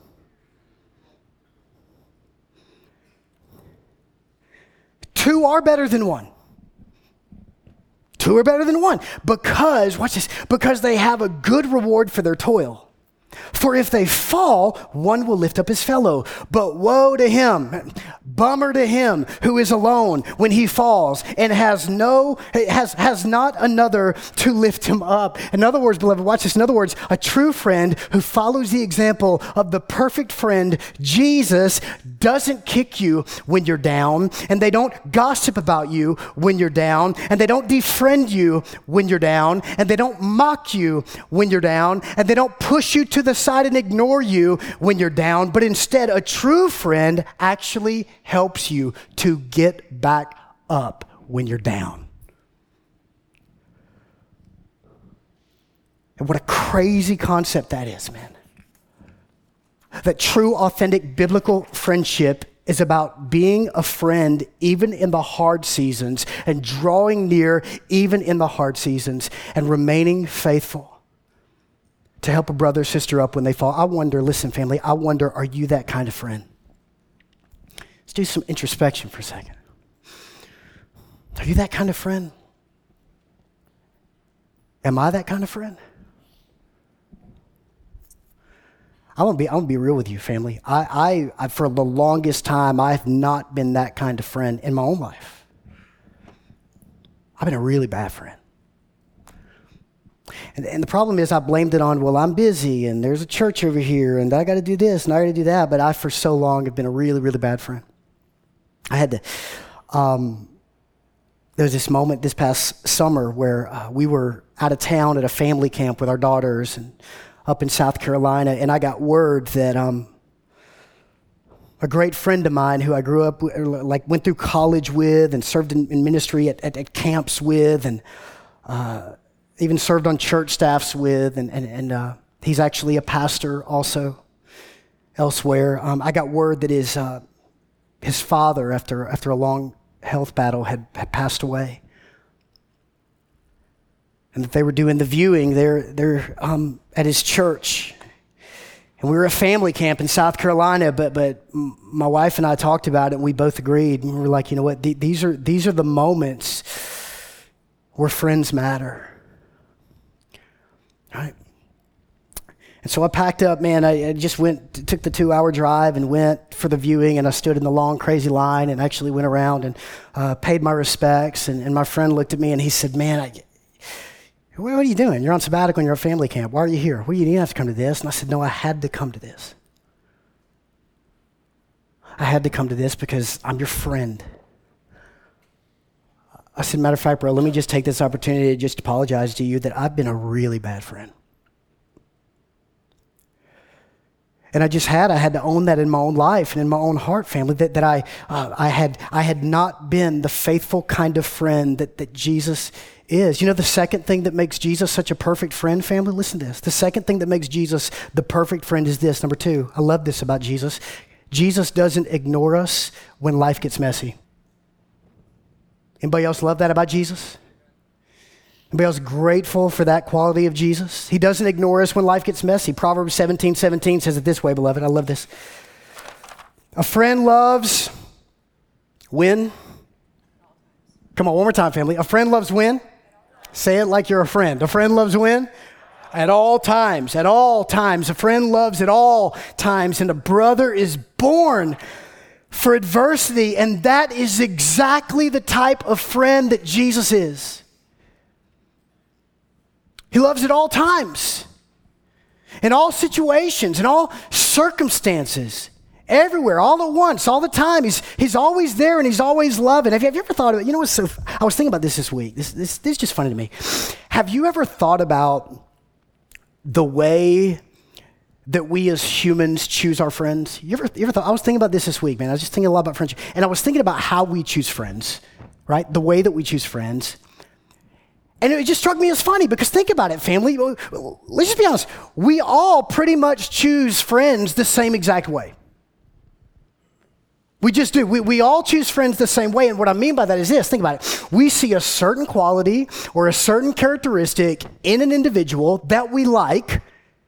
Two are better than one. Two are better than one because, watch this, because they have a good reward for their toil. For if they fall, one will lift up his fellow. But woe to him, bummer to him who is alone when he falls and has not another to lift him up. In other words, beloved, watch this. In other words, a true friend who follows the example of the perfect friend, Jesus, doesn't kick you when you're down, and they don't gossip about you when you're down, and they don't defriend you when you're down, and they don't mock you when you're down, and they don't push you to the side and ignore you when you're down, but instead a true friend actually helps you to get back up when you're down. And what a crazy concept that is, man. That true, authentic, biblical friendship is about being a friend even in the hard seasons and drawing near even in the hard seasons and remaining faithful to help a brother or sister up when they fall. I wonder, listen, family, are you that kind of friend? Let's do some introspection for a second. Are you that kind of friend? Am I that kind of friend? I want to be real with you, family. I for the longest time, I have not been that kind of friend in my own life. I've been a really bad friend. And the problem is I blamed it on, well, I'm busy and there's a church over here and I got to do this and I got to do that. But I, for so long, have been a really, really bad friend. I had to, there was this moment this past summer where we were out of town at a family camp with our daughters and up in South Carolina. And I got word that a great friend of mine who I grew up with, went through college with and served in ministry at camps with and even served on church staffs with, and he's actually a pastor also elsewhere. I got word that his father, after a long health battle, had passed away, and that they were doing the viewing there at his church. And we were at family camp in South Carolina, but my wife and I talked about it, and we both agreed, and we were like, you know what? These are the moments where friends matter. Right? And so I packed up, man. I just took the 2-hour drive and went for the viewing, and I stood in the long, crazy line and actually went around and paid my respects. And my friend looked at me and he said, man, what are you doing? You're on sabbatical and you're at family camp. Why are you here? Well, you didn't have to come to this. And I said, no, I had to come to this. I had to come to this because I'm your friend. I said, matter of fact, bro, let me just take this opportunity to just apologize to you that I've been a really bad friend. And I had to own that in my own life and in my own heart, family, that I had not been the faithful kind of friend that Jesus is. You know the second thing that makes Jesus such a perfect friend, family? Listen to this. The second thing that makes Jesus the perfect friend is this. Number two, I love this about Jesus. Jesus doesn't ignore us when life gets messy. Anybody else love that about Jesus? Anybody else grateful for that quality of Jesus? He doesn't ignore us when life gets messy. Proverbs 17:17 says it this way, beloved. I love this. A friend loves when? Come on, one more time, family. A friend loves when? Say it like you're a friend. A friend loves when? At all times. At all times. A friend loves at all times. And a brother is born for adversity. And that is exactly the type of friend that Jesus is. He loves at all times, in all situations, in all circumstances, everywhere, all at once, all the time. He's always there and he's always loving. Have you ever thought of it? You know what's I was thinking about this week. This is just funny to me. Have you ever thought about the way that we as humans choose our friends? You ever thought? I was thinking about this week, man. I was just thinking a lot about friendship. And I was thinking about how we choose friends, right? The way that we choose friends. And it just struck me as funny because think about it, family. Let's just be honest. We all pretty much choose friends the same exact way. We just do. We all choose friends the same way. And what I mean by that is this. Think about it. We see a certain quality or a as in an individual that we like,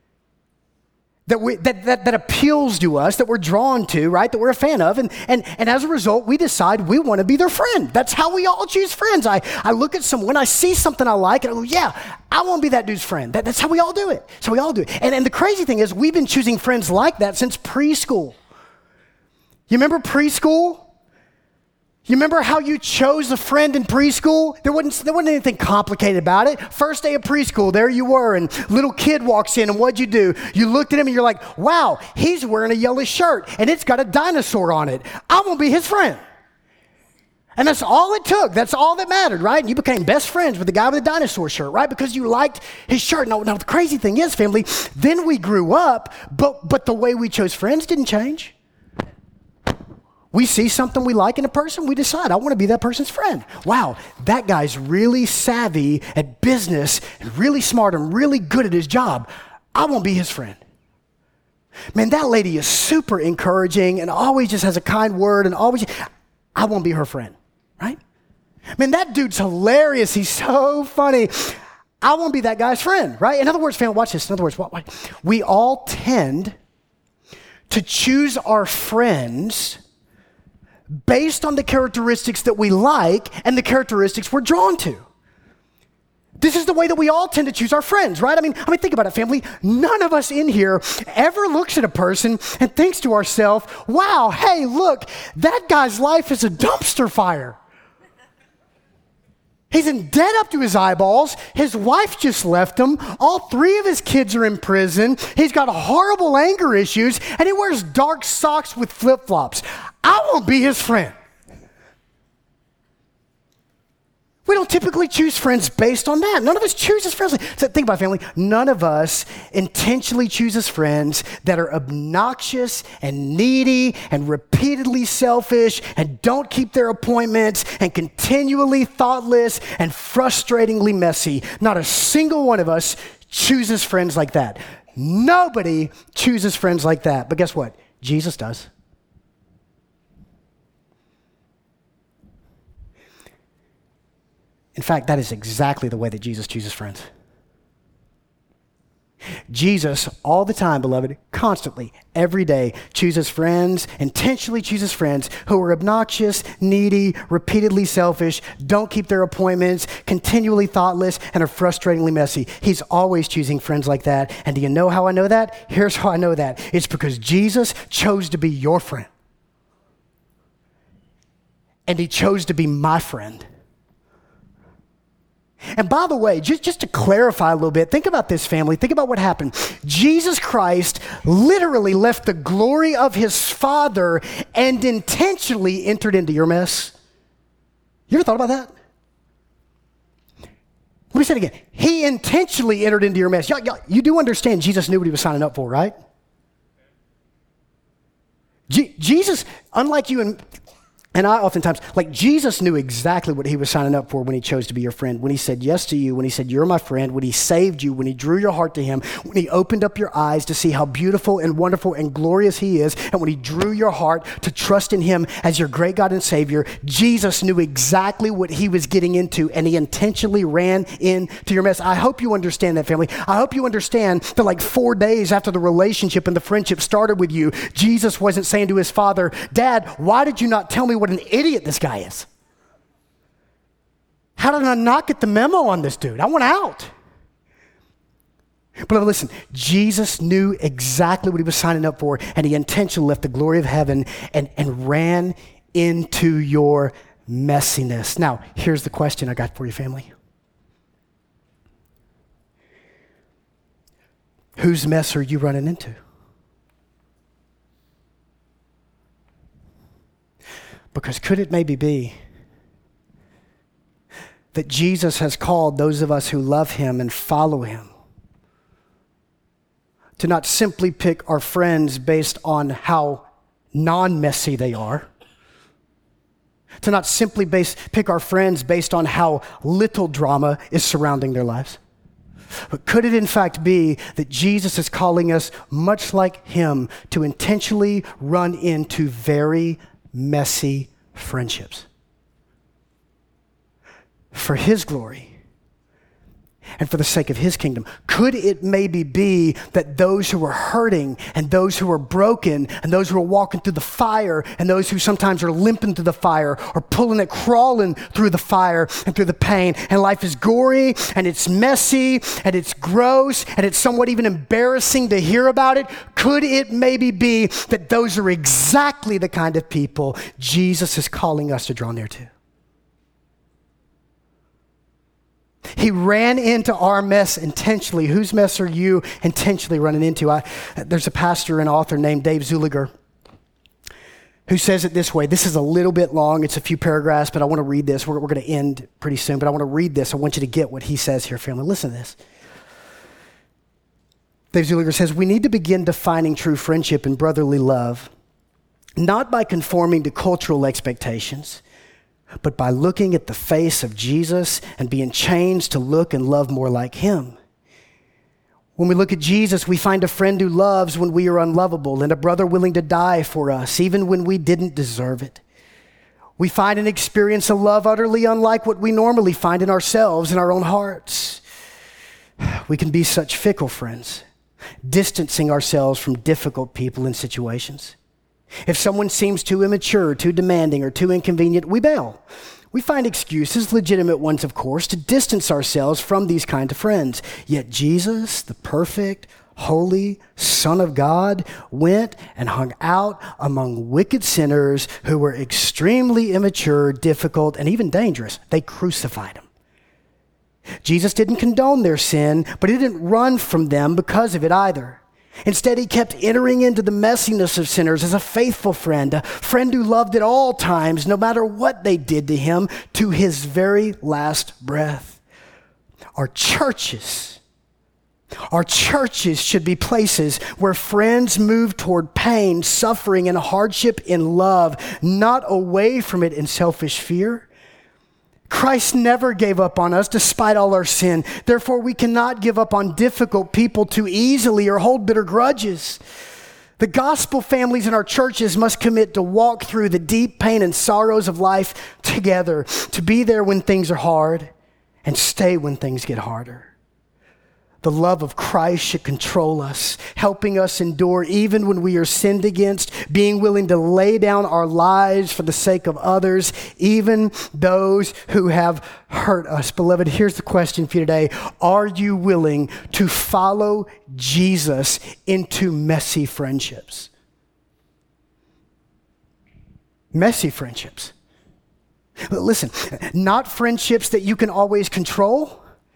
that appeals to us, that we're drawn to, right? That we're a fan of. And as a result, we decide we want to be their friend. That's how we all choose friends. I look at someone, I see something I like, and I go, yeah, I want to be that dude's friend. That's how we all do it. So we all do it. And the crazy thing is we've been choosing friends like that since preschool. You remember preschool? You remember how you chose a friend in preschool? There wasn't anything complicated about it. First day of preschool, there you were, and little kid walks in, and what'd you do? You looked at him and you're like, wow, he's wearing a yellow shirt, and it's got a dinosaur on it. I'm gonna be his friend. And that's all it took. That's all that mattered, right? And you became best friends with the guy with the dinosaur shirt, right? Because you liked his shirt. Now the crazy thing is, family, then we grew up, but the way we chose friends didn't change. We see something we like in a person, we decide, I want to be that person's friend. Wow, that guy's really savvy at business and really smart and really good at his job. I want to be his friend. Man, that lady is super encouraging and always just has a kind word and always, I want to be her friend, right? Man, that dude's hilarious. He's so funny. I want to be that guy's friend, right? In other words, family, watch this. In other words, we all tend to choose our friends based on the characteristics that we like and the characteristics we're drawn to. This is the way that we all tend to choose our friends, right? I mean, think about it, family. None of us in here ever looks at a person and thinks to ourselves, wow, hey, look, that guy's life is a dumpster fire. He's in debt up to his eyeballs. His wife just left him. All 3 of his kids are in prison. He's got horrible anger issues, and he wears dark socks with flip-flops. I won't be his friend. We don't typically choose friends based on that. None of us chooses friends. So think about it, family. None of us intentionally chooses friends that are obnoxious and needy and repeatedly selfish and don't keep their appointments and continually thoughtless and frustratingly messy. Not a single one of us chooses friends like that. Nobody chooses friends like that. But guess what? Jesus does. In fact, that is exactly the way that Jesus chooses friends. Jesus, all the time, beloved, constantly, every day, chooses friends, intentionally chooses friends who are obnoxious, needy, repeatedly selfish, don't keep their appointments, continually thoughtless, and are frustratingly messy. He's always choosing friends like that. And do you know how I know that? Here's how I know that. It's because Jesus chose to be your friend. And he chose to be my friend. And by the way, just to clarify a little bit, think about this, family. Think about what happened. Jesus Christ literally left the glory of his Father and intentionally entered into your mess. You ever thought about that? Let me say it again. He intentionally entered into your mess. You do understand Jesus knew what he was signing up for, right? Jesus, unlike you and I oftentimes, like Jesus knew exactly what he was signing up for when he chose to be your friend, when he said yes to you, when he said you're my friend, when he saved you, when he drew your heart to him, when he opened up your eyes to see how beautiful and wonderful and glorious he is, and when he drew your heart to trust in him as your great God and Savior. Jesus knew exactly what he was getting into, and he intentionally ran into your mess. I hope you understand that, family. I hope you understand that like 4 days after the relationship and the friendship started with you, Jesus wasn't saying to his father, Dad, why did you not tell me what an idiot this guy is? How did I not get the memo on this dude? I want out. But listen, Jesus knew exactly what he was signing up for, and he intentionally left the glory of heaven and ran into your messiness. Now, here's the question I got for you, family. Whose mess are you running into? Because could it maybe be that Jesus has called those of us who love him and follow him to not simply pick our friends based on how non-messy they are, to not simply pick our friends based on how little drama is surrounding their lives? But could it in fact be that Jesus is calling us, much like him, to intentionally run into very messy friendships for his glory and for the sake of his kingdom? Could it maybe be that those who are hurting and those who are broken and those who are walking through the fire and those who sometimes are limping through the fire or crawling through the fire and through the pain, and life is gory and it's messy and it's gross and it's somewhat even embarrassing to hear about it? Could it maybe be that those are exactly the kind of people Jesus is calling us to draw near to? He ran into our mess intentionally. Whose mess are you intentionally running into? There's a pastor and author named Dave Zuliger who says it this way. This is a little bit long. It's a few paragraphs, but I want to read this. We're going to end pretty soon, but I want to read this. I want you to get what he says here, family. Listen to this. Dave Zuliger says, we need to begin defining true friendship and brotherly love, not by conforming to cultural expectations, but by looking at the face of Jesus and being changed to look and love more like him. When we look at Jesus, we find a friend who loves when we are unlovable and a brother willing to die for us, even when we didn't deserve it. We find and experience a love utterly unlike what we normally find in ourselves and our own hearts. We can be such fickle friends, distancing ourselves from difficult people and situations. If someone seems too immature, too demanding, or too inconvenient, we bail. We find excuses, legitimate ones of course, to distance ourselves from these kind of friends. Yet Jesus, the perfect, holy Son of God, went and hung out among wicked sinners who were extremely immature, difficult, and even dangerous. They crucified him. Jesus didn't condone their sin, but he didn't run from them because of it either. Instead, he kept entering into the messiness of sinners as a faithful friend, a friend who loved at all times, no matter what they did to him, to his very last breath. Our churches should be places where friends move toward pain, suffering, and hardship in love, not away from it in selfish fear. Christ never gave up on us despite all our sin. Therefore, we cannot give up on difficult people too easily or hold bitter grudges. The gospel families in our churches must commit to walk through the deep pain and sorrows of life together, to be there when things are hard and stay when things get harder. The love of Christ should control us, helping us endure even when we are sinned against, being willing to lay down our lives for the sake of others, even those who have hurt us. Beloved, here's the question for you today. Are you willing to follow Jesus into messy friendships? Messy friendships. Listen, not friendships that you can always control.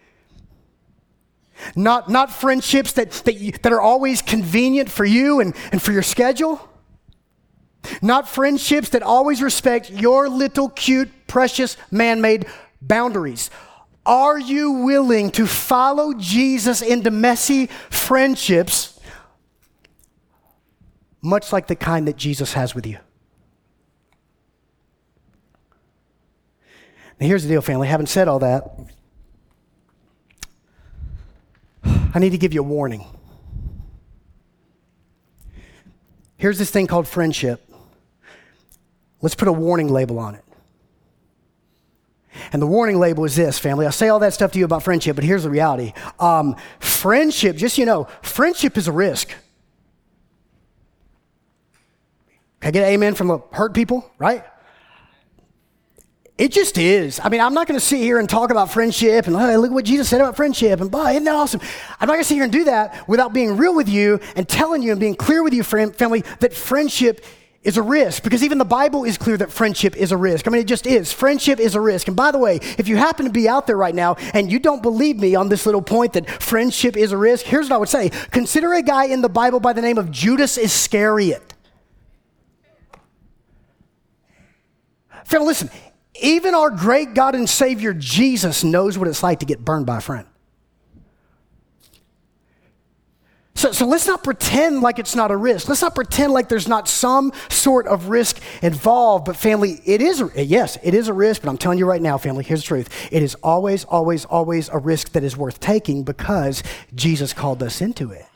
Not friendships that are always convenient for you and for your schedule. Not friendships that always respect your little cute, precious, man-made boundaries. Are you willing to follow Jesus into messy friendships much like the kind that Jesus has with you. Now here's the deal, family. Having said all that, I need to give you a warning. Here's this thing called friendship. Let's put a warning label on it. And the warning label is this, family. I say all that stuff to you about friendship, but here's the reality. Friendship, just so you know, friendship is a risk. Can I get an amen from the hurt people, right? It just is. I mean, I'm not going to sit here and talk about friendship and hey, look at what Jesus said about friendship and boy, isn't that awesome? I'm not going to sit here and do that without being real with you and telling you and being clear with you, family, that friendship is a risk, because even the Bible is clear that friendship is a risk. I mean, it just is. Friendship is a risk. And by the way, if you happen to be out there right now and you don't believe me on this little point that friendship is a risk, here's what I would say. Consider a guy in the Bible by the name of Judas Iscariot. Family, listen, even our great God and Savior Jesus knows what it's like to get burned by a friend. So let's not pretend like it's not a risk. Let's not pretend like there's not some sort of risk involved. But family, it is a risk. But I'm telling you right now, family, here's the truth. It is always, always, always a risk that is worth taking because Jesus called us into it.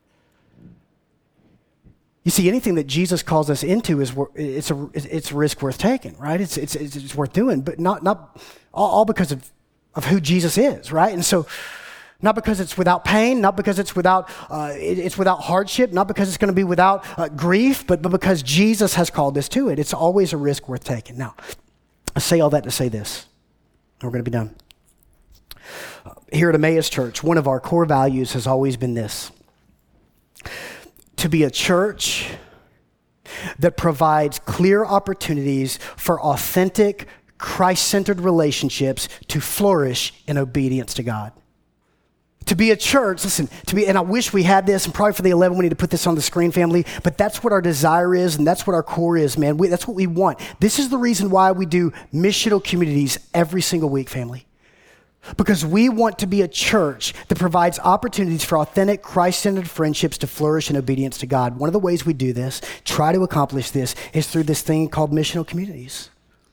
You see, anything that Jesus calls us into it's a risk worth taking, right? It's worth doing, but not all because of who Jesus is, right? And so, not because it's without pain, not because it's without hardship, not because it's going to be without grief, but because Jesus has called us to it. It's always a risk worth taking. Now, I say all that to say this, and we're going to be done. Here at Emmaus Church, one of our core values has always been this: to be a church that provides clear opportunities for authentic, Christ-centered relationships to flourish in obedience to God. To be a church, and I wish we had this, and probably for the 11 we need to put this on the screen, family, but that's what our desire is, and that's what our core is, man. That's what we want. This is the reason why we do missional communities every single week, family. Because we want to be a church that provides opportunities for authentic, Christ-centered friendships to flourish in obedience to God. One of the ways we do this, try to accomplish this, is through this thing called missional communities.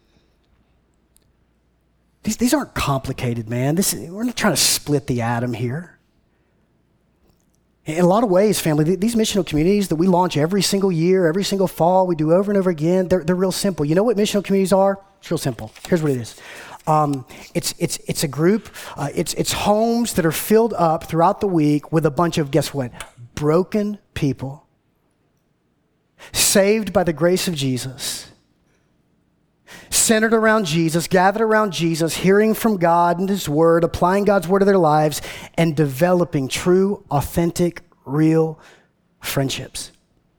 These aren't complicated, man. We're not trying to split the atom here. In a lot of ways, family, these missional communities that we launch every single year, every single fall, we do over and over again, they're real simple. You know what missional communities are? It's real simple. Here's what it is. It's a group, it's homes that are filled up throughout the week with a bunch of, guess what? Broken people, saved by the grace of Jesus, centered around Jesus, gathered around Jesus, hearing from God and His Word, applying God's Word to their lives, and developing true, authentic, real friendships.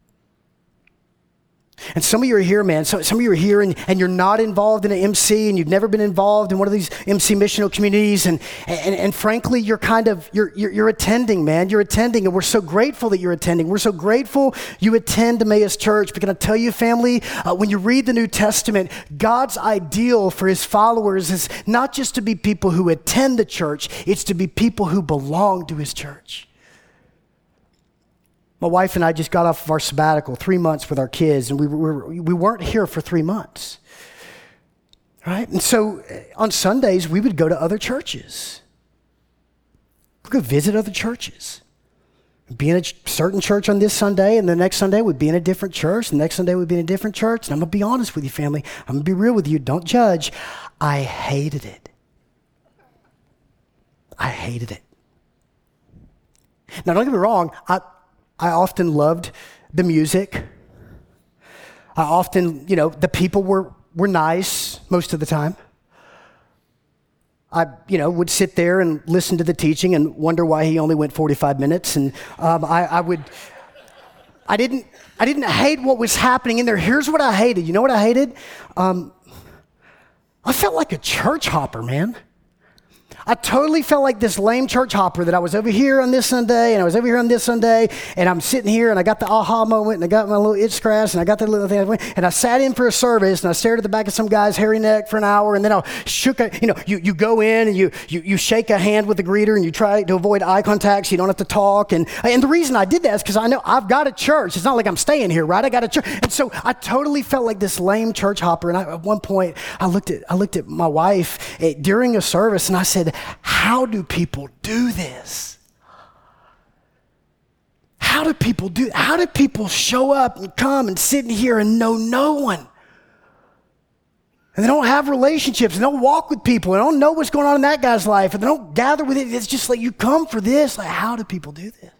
And some of you are here, man. Some of you are here and you're not involved in an MC and you've never been involved in one of these MC missional communities. And frankly, you're attending, man. You're attending, and we're so grateful that you're attending. We're so grateful you attend Emmaus Church. But can I tell you, family, when you read the New Testament, God's ideal for His followers is not just to be people who attend the church, it's to be people who belong to His church. My wife and I just got off of our sabbatical, 3 months with our kids, and we weren't here for 3 months, right? And so on Sundays, we would go to other churches. We could visit other churches. Be in a certain church on this Sunday, and the next Sunday we'd be in a different church, the next Sunday we'd be in a different church. And I'm going to be honest with you, family. I'm going to be real with you. Don't judge. I hated it. I hated it. Now, don't get me wrong. I often loved the music. I often, the people were nice most of the time. I, would sit there and listen to the teaching and wonder why he only went 45 minutes. And I didn't hate what was happening in there. Here's what I hated. You know what I hated? I felt like a church hopper, man. I totally felt like this lame church hopper that I was over here on this Sunday and I was over here on this Sunday and I'm sitting here and I got the aha moment and I got my little itch scratch and I got the little thing and I sat in for a service and I stared at the back of some guy's hairy neck for an hour and then I you go in and you shake a hand with the greeter and you try to avoid eye contact so you don't have to talk. And the reason I did that is because I know I've got a church. It's not like I'm staying here, right? I got a church. And so I totally felt like this lame church hopper. And at one point I looked at my wife during a service and I said, how do people do this? How do people show up and come and sit in here and know no one? And they don't have relationships, and don't walk with people, and don't know what's going on in that guy's life, and they don't gather with it. It's just like you come for this. Like, how do people do this?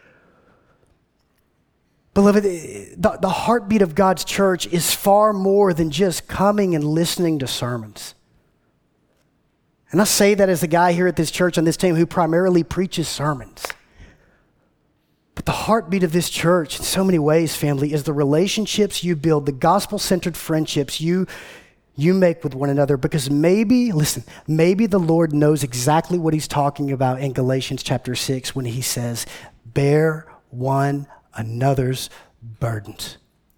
Beloved, the heartbeat of God's church is far more than just coming and listening to sermons. And I say that as the guy here at this church on this team who primarily preaches sermons. But the heartbeat of this church in so many ways, family, is the relationships you build, the gospel-centered friendships you make with one another. Because maybe the Lord knows exactly what he's talking about in Galatians chapter 6 when he says, bear one another's burdens.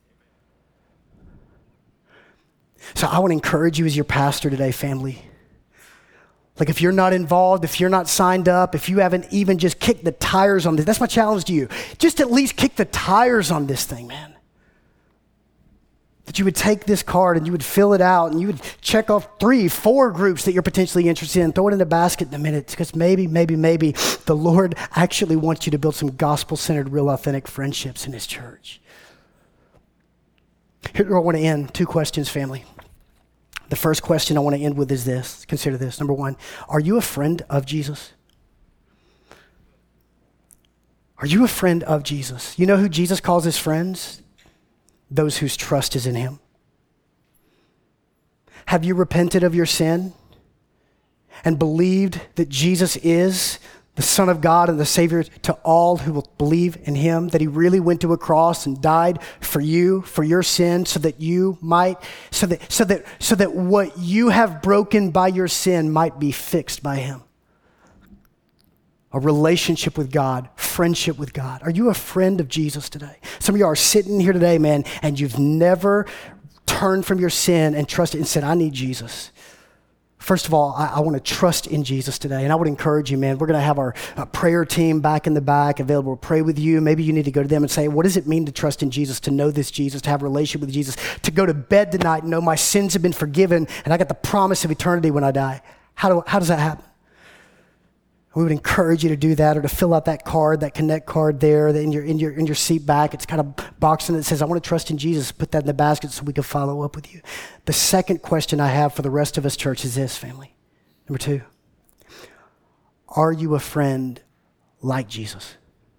So I want to encourage you as your pastor today, family. Like if you're not involved, if you're not signed up, if you haven't even just kicked the tires on this, that's my challenge to you. Just at least kick the tires on this thing, man. That you would take this card and you would fill it out and you would check off 3, 4 groups that you're potentially interested in, throw it in a basket in a minute, because maybe the Lord actually wants you to build some gospel-centered, real authentic friendships in his church. Here's where I want to end. 2 questions, family. The first question I want to end with is this. Consider this. Number 1, are you a friend of Jesus? Are you a friend of Jesus? You know who Jesus calls his friends? Those whose trust is in him. Have you repented of your sin and believed that Jesus is the Son of God and the Savior to all who will believe in him, that he really went to a cross and died for you, for your sin, so that what you have broken by your sin might be fixed by him? A relationship with God, friendship with God. Are you a friend of Jesus today? Some of you are sitting here today, man, and you've never turned from your sin and trusted and said, I need Jesus. First of all, I want to trust in Jesus today. And I would encourage you, man, we're going to have our prayer team back in the back available to pray with you. Maybe you need to go to them and say, what does it mean to trust in Jesus, to know this Jesus, to have a relationship with Jesus, to go to bed tonight and know my sins have been forgiven and I got the promise of eternity when I die? How does that happen? We would encourage you to do that or to fill out that card, that connect card there in your seat back. It's got a box in it that says, I want to trust in Jesus. Put that in the basket so we can follow up with you. The second question I have for the rest of us, church, is this, family. Number 2, are you a friend like Jesus?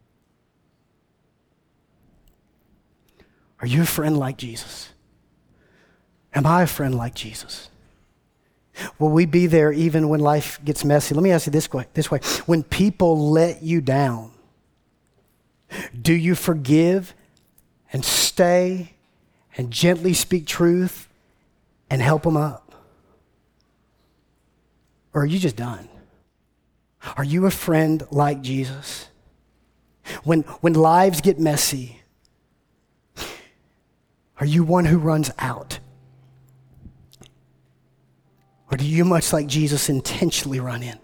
Are you a friend like Jesus? Am I a friend like Jesus? Will we be there even when life gets messy? Let me ask you this way. When people let you down, do you forgive and stay and gently speak truth and help them up? Or are you just done? Are you a friend like Jesus? When lives get messy, are you one who runs out? Or do you, much like Jesus, intentionally run in?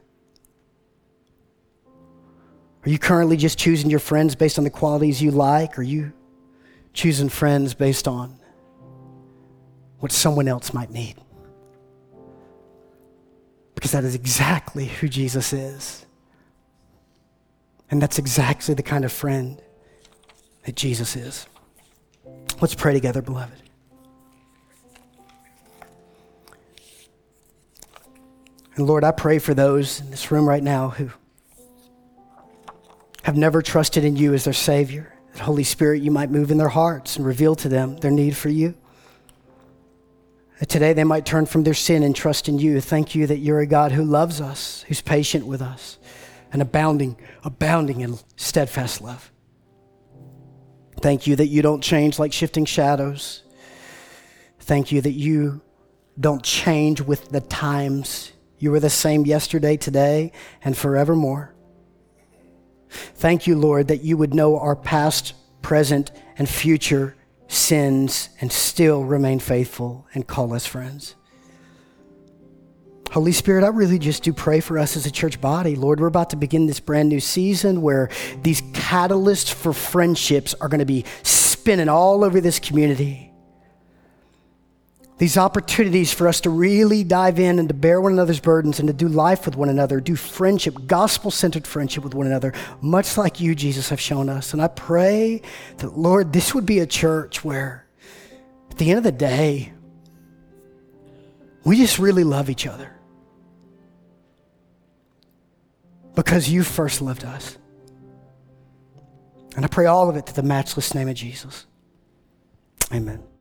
Are you currently just choosing your friends based on the qualities you like? Or are you choosing friends based on what someone else might need? Because that is exactly who Jesus is. And that's exactly the kind of friend that Jesus is. Let's pray together, beloved. And Lord, I pray for those in this room right now who have never trusted in you as their Savior. That Holy Spirit, you might move in their hearts and reveal to them their need for you. That today they might turn from their sin and trust in you. Thank you that you're a God who loves us, who's patient with us, and abounding in steadfast love. Thank you that you don't change like shifting shadows. Thank you that you don't change with the times. You are the same yesterday, today, and forevermore. Thank you, Lord, that you would know our past, present, and future sins and still remain faithful and call us friends. Holy Spirit, I really just do pray for us as a church body. Lord, we're about to begin this brand new season where these catalysts for friendships are going to be spinning all over this community. These opportunities for us to really dive in and to bear one another's burdens and to do life with one another, do friendship, gospel-centered friendship with one another, much like you, Jesus, have shown us. And I pray that, Lord, this would be a church where at the end of the day, we just really love each other because you first loved us. And I pray all of it to the matchless name of Jesus. Amen.